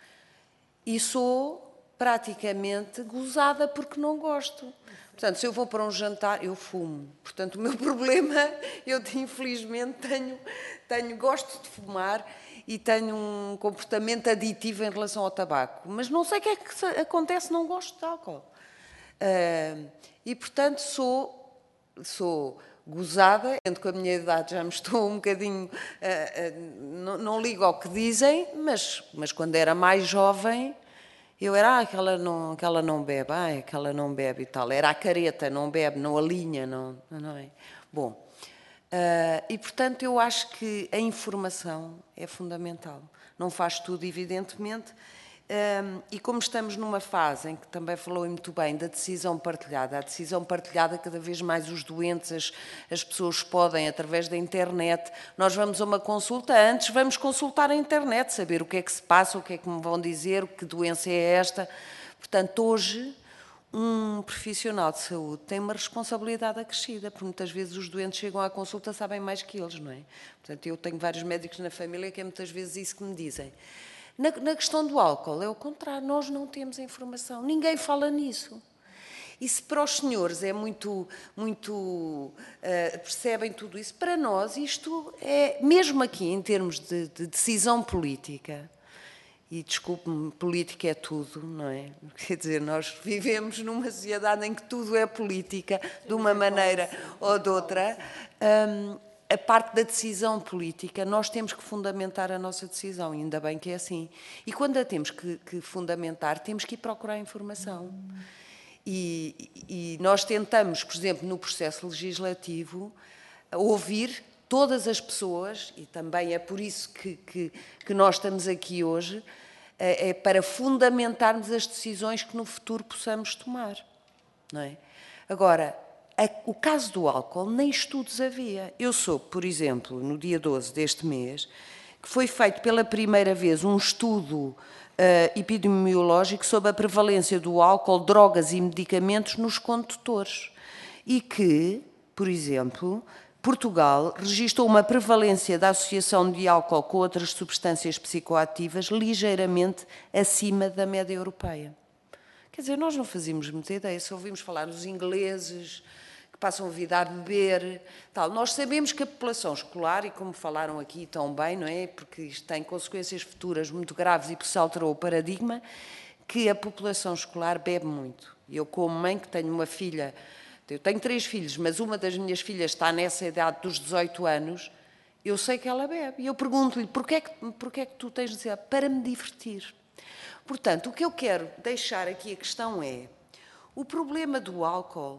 E sou praticamente gozada porque não gosto. Portanto, se eu vou para um jantar, eu fumo. Portanto, o meu problema, eu infelizmente tenho, tenho, gosto de fumar e tenho um comportamento aditivo em relação ao tabaco. Mas não sei o que é que acontece, não gosto de álcool. Uh, e, portanto, sou, sou gozada, entre com a minha idade já me estou um bocadinho... Uh, uh, não, não ligo ao que dizem, mas, mas quando era mais jovem, eu era, ah, aquela não, aquela não bebe, ah, aquela não bebe e tal. Era a careta, não bebe, não alinha, não, não é? Bom, uh, e, portanto, eu acho que a informação é fundamental. Não faz tudo, evidentemente. Um, e como estamos numa fase em que também falou muito bem da decisão partilhada, a decisão partilhada cada vez mais os doentes, as, as pessoas podem, através da internet, nós vamos a uma consulta, antes vamos consultar a internet, saber o que é que se passa, o que é que me vão dizer, que doença é esta. Portanto, hoje, um profissional de saúde tem uma responsabilidade acrescida, porque muitas vezes os doentes chegam à consulta e sabem mais que eles, não é? Portanto, eu tenho vários médicos na família que é muitas vezes isso que me dizem. Na, na questão do álcool, é o contrário, nós não temos a informação, ninguém fala nisso. E se para os senhores é muito, muito uh, percebem tudo isso, para nós isto é, mesmo aqui em termos de, de decisão política, e desculpe-me, política é tudo, não é? Quer dizer, nós vivemos numa sociedade em que tudo é política, de uma maneira ou de outra. Um, A parte da decisão política, nós temos que fundamentar a nossa decisão, e ainda bem que é assim. E quando a temos que, que fundamentar, temos que ir procurar informação. E, e nós tentamos, por exemplo, no processo legislativo, ouvir todas as pessoas, e também é por isso que, que, que nós estamos aqui hoje, é para fundamentarmos as decisões que no futuro possamos tomar, não é? Agora, a, o caso do álcool, nem estudos havia. Eu soube, por exemplo, no dia doze deste mês, que foi feito pela primeira vez um estudo uh, epidemiológico sobre a prevalência do álcool, drogas e medicamentos nos condutores. E que, por exemplo, Portugal registrou uma prevalência da associação de álcool com outras substâncias psicoativas ligeiramente acima da média europeia. Quer dizer, nós não fazíamos muita ideia, só ouvimos falar dos ingleses, que passam a vida a beber, tal. Nós sabemos que a população escolar, e como falaram aqui tão bem, não é? Porque isto tem consequências futuras muito graves e porque se alterou o paradigma, que a população escolar bebe muito. Eu, como mãe, que tenho uma filha, eu tenho três filhos, mas uma das minhas filhas está nessa idade dos dezoito anos, eu sei que ela bebe. E eu pergunto-lhe, porquê é que, porquê é que tu tens de dizer? Para me divertir. Portanto, o que eu quero deixar aqui a questão é, o problema do álcool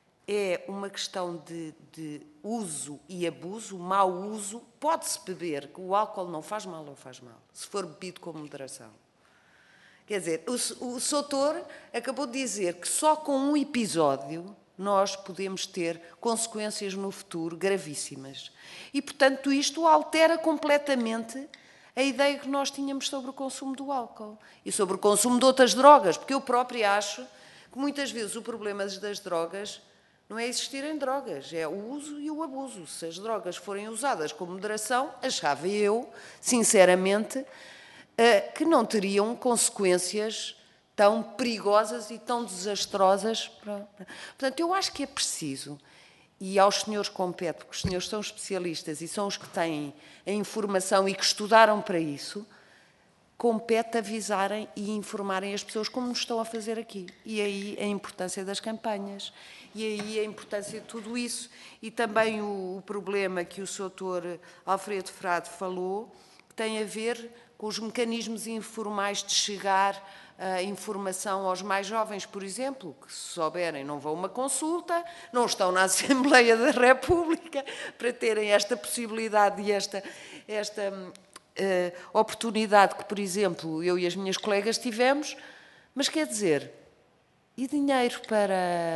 é uma questão de, de uso e abuso, mau uso. Pode-se beber, que o álcool não faz mal ou faz mal, se for bebido com moderação. Quer dizer, o, o Soutor acabou de dizer que só com um episódio nós podemos ter consequências no futuro gravíssimas. E, portanto, isto altera completamente a ideia que nós tínhamos sobre o consumo do álcool e sobre o consumo de outras drogas, porque eu própria acho que muitas vezes o problema das drogas não é existirem drogas, é o uso e o abuso. Se as drogas forem usadas com moderação, achava eu, sinceramente, que não teriam consequências tão perigosas e tão desastrosas. Portanto, eu acho que é preciso, e aos senhores compete, porque os senhores são especialistas e são os que têm a informação e que estudaram para isso, compete avisarem e informarem as pessoas como nos estão a fazer aqui. E aí a importância das campanhas, e aí a importância de tudo isso. E também o, o problema que o doutor Alfredo Frade falou, que tem a ver com os mecanismos informais de chegar a informação aos mais jovens, por exemplo, que se souberem não vão a uma consulta, não estão na Assembleia da República para terem esta possibilidade e esta... esta Uh, oportunidade que, por exemplo, eu e as minhas colegas tivemos, mas quer dizer, e dinheiro para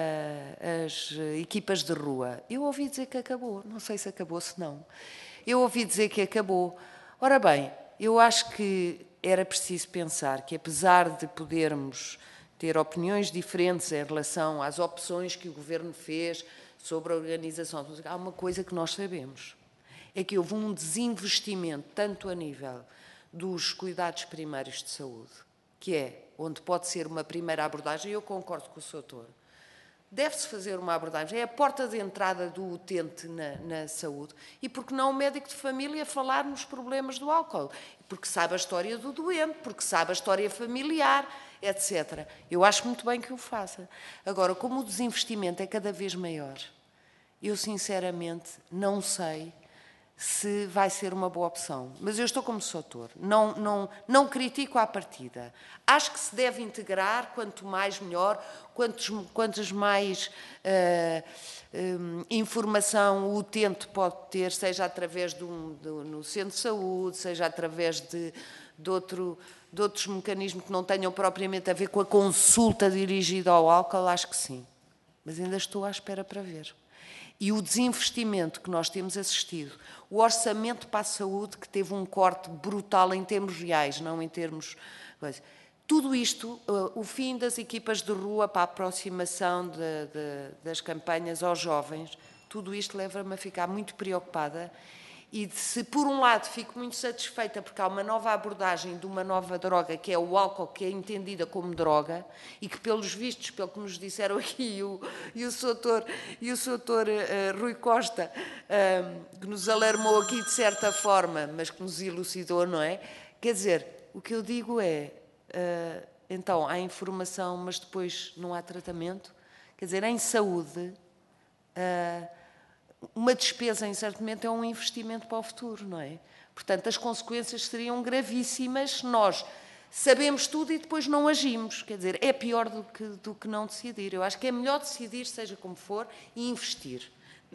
as equipas de rua? Eu ouvi dizer que acabou, não sei se acabou, se não. Eu ouvi dizer que acabou. Ora bem, eu acho que era preciso pensar que, apesar de podermos ter opiniões diferentes em relação às opções que o Governo fez sobre a organização, há uma coisa que nós sabemos. É que houve um desinvestimento, tanto a nível dos cuidados primários de saúde, que é onde pode ser uma primeira abordagem, e eu concordo com o doutor, deve-se fazer uma abordagem, é a porta de entrada do utente na, na saúde, e porque não o médico de família falar nos problemas do álcool, porque sabe a história do doente, porque sabe a história familiar, etcétera. Eu acho muito bem que o faça. Agora, como o desinvestimento é cada vez maior, eu sinceramente não sei se vai ser uma boa opção. Mas eu estou como doutor, não, não, não critico à partida. Acho que se deve integrar, quanto mais melhor, quantos, quantos mais uh, um, informação o utente pode ter, seja através de um de, no centro de saúde, seja através de, de, outro, de outros mecanismos que não tenham propriamente a ver com a consulta dirigida ao álcool, acho que sim. Mas ainda estou à espera para ver. E o desinvestimento que nós temos assistido, o orçamento para a saúde que teve um corte brutal em termos reais, não em termos... Tudo isto, o fim das equipas de rua para a aproximação de, de, das campanhas aos jovens, tudo isto leva-me a ficar muito preocupada e de, se por um lado fico muito satisfeita porque há uma nova abordagem de uma nova droga, que é o álcool, que é entendida como droga e que, pelos vistos, pelo que nos disseram aqui e o, e o doutor, e o doutor uh, Rui Costa, uh, que nos alarmou aqui de certa forma, mas que nos elucidou, não é? Quer dizer, o que eu digo é, uh, então, há informação, mas depois não há tratamento. Quer dizer, em saúde... Uh, uma despesa em certo momento é um investimento para o futuro, não é? Portanto, as consequências seriam gravíssimas se nós sabemos tudo e depois não agimos. Quer dizer, é pior do que, do que não decidir. Eu acho que é melhor decidir, seja como for, e investir.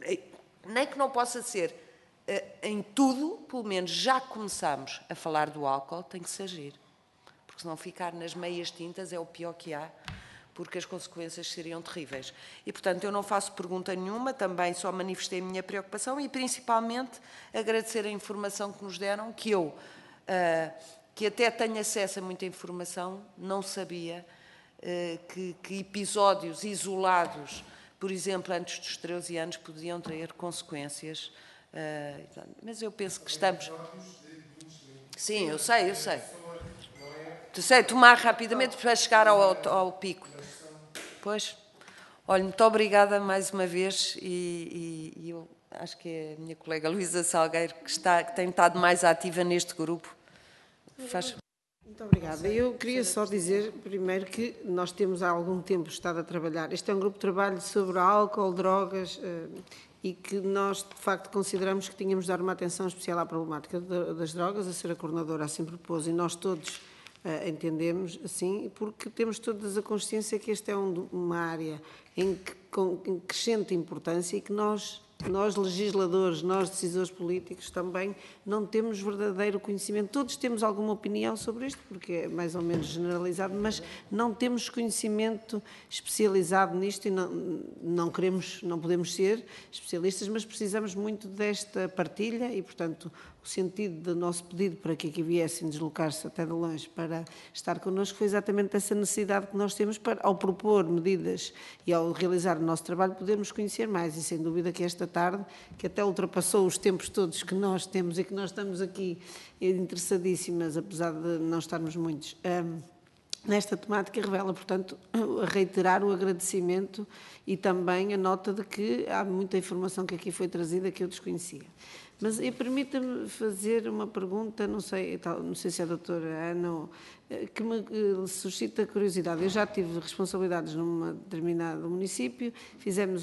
Nem que não possa ser em tudo, pelo menos já começamos a falar do álcool, tem que se agir. porque se não ficar nas meias tintas é o pior que há, porque as consequências seriam terríveis. E, portanto, eu não faço pergunta nenhuma, também só manifestei a minha preocupação e, principalmente, agradecer a informação que nos deram, que eu, uh, que até tenho acesso a muita informação, não sabia uh, que, que episódios isolados, por exemplo, antes dos treze anos, podiam ter consequências. Uh, mas eu penso que estamos... Sim, eu sei, eu sei. Eu sei, tomar rapidamente para chegar ao, ao, ao pico. Pois. Olha, muito obrigada mais uma vez e, e, e eu acho que é a minha colega Luísa Salgueiro que, está, que tem estado mais ativa neste grupo. Faz... Muito obrigada. Eu queria só dizer, primeiro, que nós temos há algum tempo estado a trabalhar. Este é um grupo de trabalho sobre álcool, drogas, e que nós, de facto, consideramos que tínhamos de dar uma atenção especial à problemática das drogas. A senhora coordenadora assim propôs, e nós todos entendemos assim, porque temos todas a consciência que esta é um, uma área em, que, com, em crescente importância e que nós... Nós, legisladores, nós, decisores políticos, também não temos verdadeiro conhecimento. Todos temos alguma opinião sobre isto, porque é mais ou menos generalizado, mas não temos conhecimento especializado nisto e não, não queremos, não podemos ser especialistas, mas precisamos muito desta partilha e, portanto, o sentido do nosso pedido para que aqui viessem deslocar-se até de longe para estar connosco foi exatamente essa necessidade que nós temos para, ao propor medidas e ao realizar o nosso trabalho, podermos conhecer mais e, sem dúvida, que esta tarde, que até ultrapassou os tempos todos que nós temos e que nós estamos aqui interessadíssimas, apesar de não estarmos muitos, um, nesta temática, revela, portanto, a reiterar o agradecimento e também a nota de que há muita informação que aqui foi trazida que eu desconhecia. Mas permita-me fazer uma pergunta, não sei, não sei se é a doutora Ana, que me suscita curiosidade. Eu já tive responsabilidades num determinado município, fizemos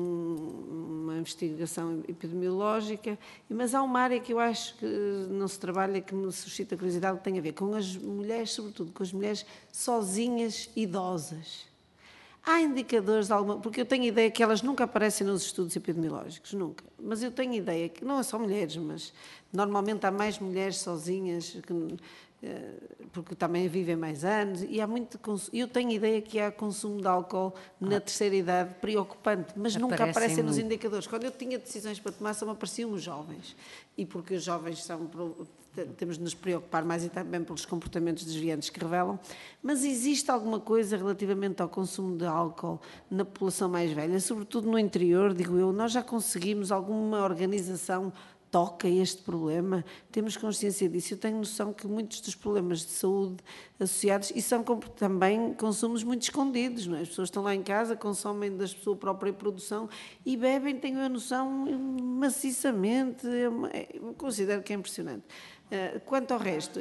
um, uma investigação epidemiológica, mas há uma área que eu acho que não se trabalha, que me suscita curiosidade, que tem a ver com as mulheres, sobretudo com as mulheres sozinhas idosas. Há indicadores de alguma... Porque eu tenho a ideia que elas nunca aparecem nos estudos epidemiológicos, nunca. Mas eu tenho a ideia que, não é só mulheres, mas normalmente há mais mulheres sozinhas, que, porque também vivem mais anos, e há muito... Eu tenho a ideia que há consumo de álcool na ah. terceira idade preocupante, mas nunca aparecem nos indicadores. Quando eu tinha decisões para tomar, só me apareciam os jovens. E porque os jovens são... temos de nos preocupar mais e também pelos comportamentos desviantes que revelam, mas existe alguma coisa relativamente ao consumo de álcool na população mais velha, sobretudo no interior, digo eu, nós já conseguimos, alguma organização toca este problema, temos consciência disso, eu tenho noção que muitos dos problemas de saúde associados, e são também consumos muito escondidos, não é? As pessoas estão lá em casa, consomem da sua própria produção e bebem, tenho a noção, maciçamente, eu considero que é impressionante. Quanto ao resto,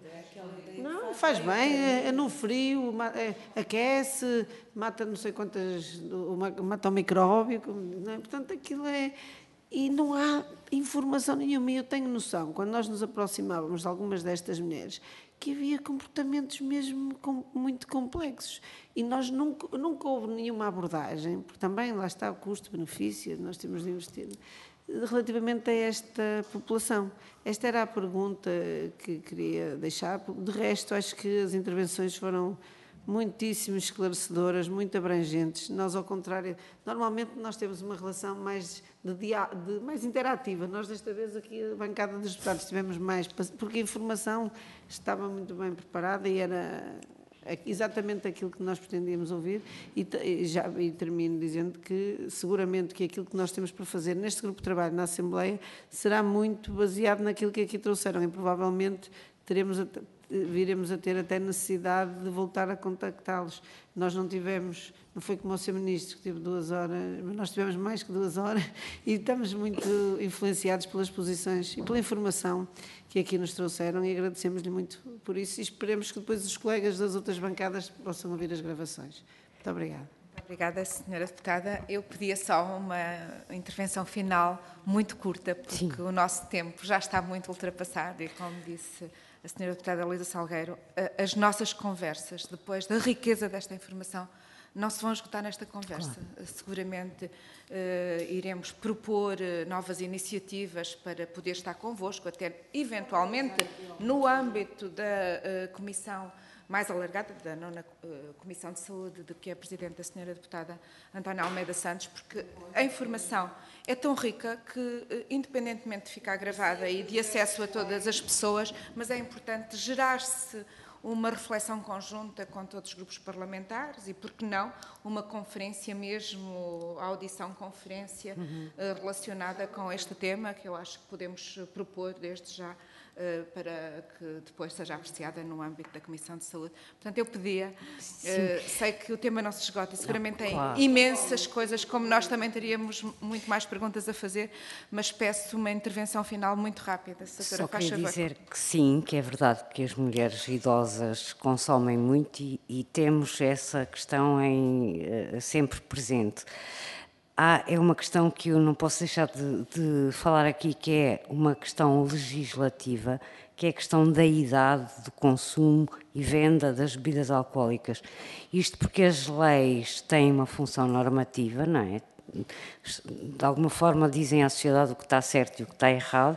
não, faz bem, é no frio, aquece, mata não sei quantas, mata o micróbio, não é? Portanto, aquilo é... E não há informação nenhuma, e eu tenho noção, quando nós nos aproximávamos de algumas destas mulheres, que havia comportamentos mesmo muito complexos. E nós nunca, nunca houve nenhuma abordagem, porque também lá está o custo-benefício, nós temos de investir, relativamente a esta população. Esta era a pergunta que queria deixar. De resto, acho que as intervenções foram muitíssimo esclarecedoras, muito abrangentes. Nós, ao contrário, normalmente nós temos uma relação mais, de dia, de, mais interativa. Nós, desta vez, aqui, a bancada dos deputados, tivemos mais, porque a informação estava muito bem preparada e era exatamente aquilo que nós pretendíamos ouvir. E, e, já, e termino dizendo que, seguramente, que aquilo que nós temos para fazer neste grupo de trabalho na Assembleia será muito baseado naquilo que aqui trouxeram e, provavelmente, teremos... A, viremos a ter até necessidade de voltar a contactá-los. Nós não tivemos, não foi como o senhor Ministro, que teve duas horas, mas nós tivemos mais que duas horas e estamos muito influenciados pelas posições e pela informação que aqui nos trouxeram e agradecemos-lhe muito por isso e esperemos que depois os colegas das outras bancadas possam ouvir as gravações. Muito obrigada. Obrigada, senhora Deputada. Eu pedia só uma intervenção final muito curta, porque Sim. o nosso tempo já está muito ultrapassado e, como disse a senhora Deputada Luísa Salgueiro, as nossas conversas, depois da riqueza desta informação, não se vão esgotar nesta conversa. Claro. Seguramente uh, iremos propor uh, novas iniciativas para poder estar convosco, até eventualmente no âmbito da uh, comissão mais alargada, da nona uh, Comissão de Saúde, de que é Presidente a senhora Deputada Antónia Almeida Santos, porque a informação é tão rica que, uh, independentemente de ficar gravada e de acesso a todas as pessoas, mas é importante gerar-se uma reflexão conjunta com todos os grupos parlamentares e, por que não, uma conferência mesmo, audição-conferência uhum. uh, relacionada com este tema, que eu acho que podemos propor desde já uh, para que depois seja apreciada no âmbito da Comissão de Saúde. Portanto, eu pedia, uh, sei que o tema não se esgota e seguramente não, tem claro. imensas coisas, como nós também teríamos muito mais perguntas a fazer, mas peço uma intervenção final muito rápida. Só queria dizer que sim, que é verdade que as mulheres idosas consomem muito e, e temos essa questão em, uh, sempre presente. Há, é uma questão que eu não posso deixar de, de falar aqui, que é uma questão legislativa, que é a questão da idade de consumo e venda das bebidas alcoólicas. Isto porque as leis têm uma função normativa, não é? De alguma forma dizem à sociedade o que está certo e o que está errado,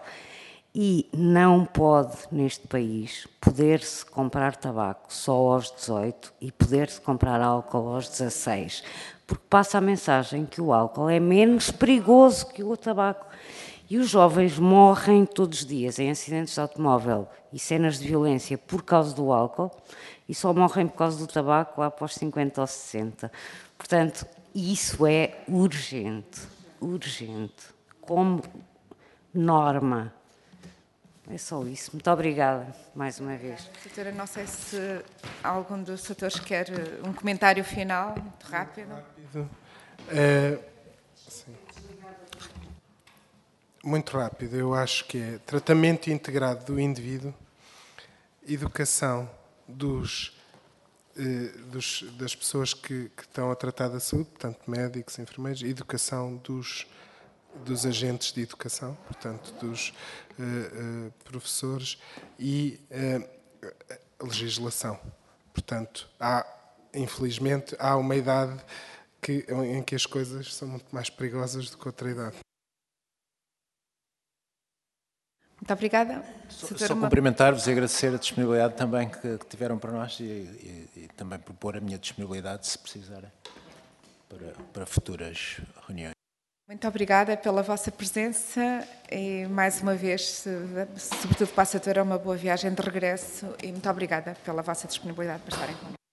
e não pode, neste país, poder-se comprar tabaco só aos dezoito e poder-se comprar álcool aos dezasseis, porque passa a mensagem que o álcool é menos perigoso que o tabaco. E os jovens morrem todos os dias em acidentes de automóvel e cenas de violência por causa do álcool e só morrem por causa do tabaco lá após cinquenta ou sessenta. Portanto, isso é urgente, urgente, como norma. É só isso. Muito obrigada, mais uma vez. Doutora, não sei se algum dos setores quer um comentário final, muito rápido. Muito rápido. É, sim. Muito rápido. Eu acho que é tratamento integrado do indivíduo, educação dos, eh, dos, das pessoas que, que estão a tratar da saúde, portanto, médicos, enfermeiros, educação dos dos agentes de educação, portanto, dos uh, uh, professores e uh, legislação. Portanto, há, infelizmente, há uma idade que, em que as coisas são muito mais perigosas do que outra idade. Muito obrigada. Só, só cumprimentar-vos e agradecer a disponibilidade também que, que tiveram para nós e, e, e também propor a minha disponibilidade, se precisarem, para, para futuras reuniões. Muito obrigada pela vossa presença e, mais uma vez, sobretudo para a doutora, uma boa viagem de regresso e muito obrigada pela vossa disponibilidade para estarem conosco.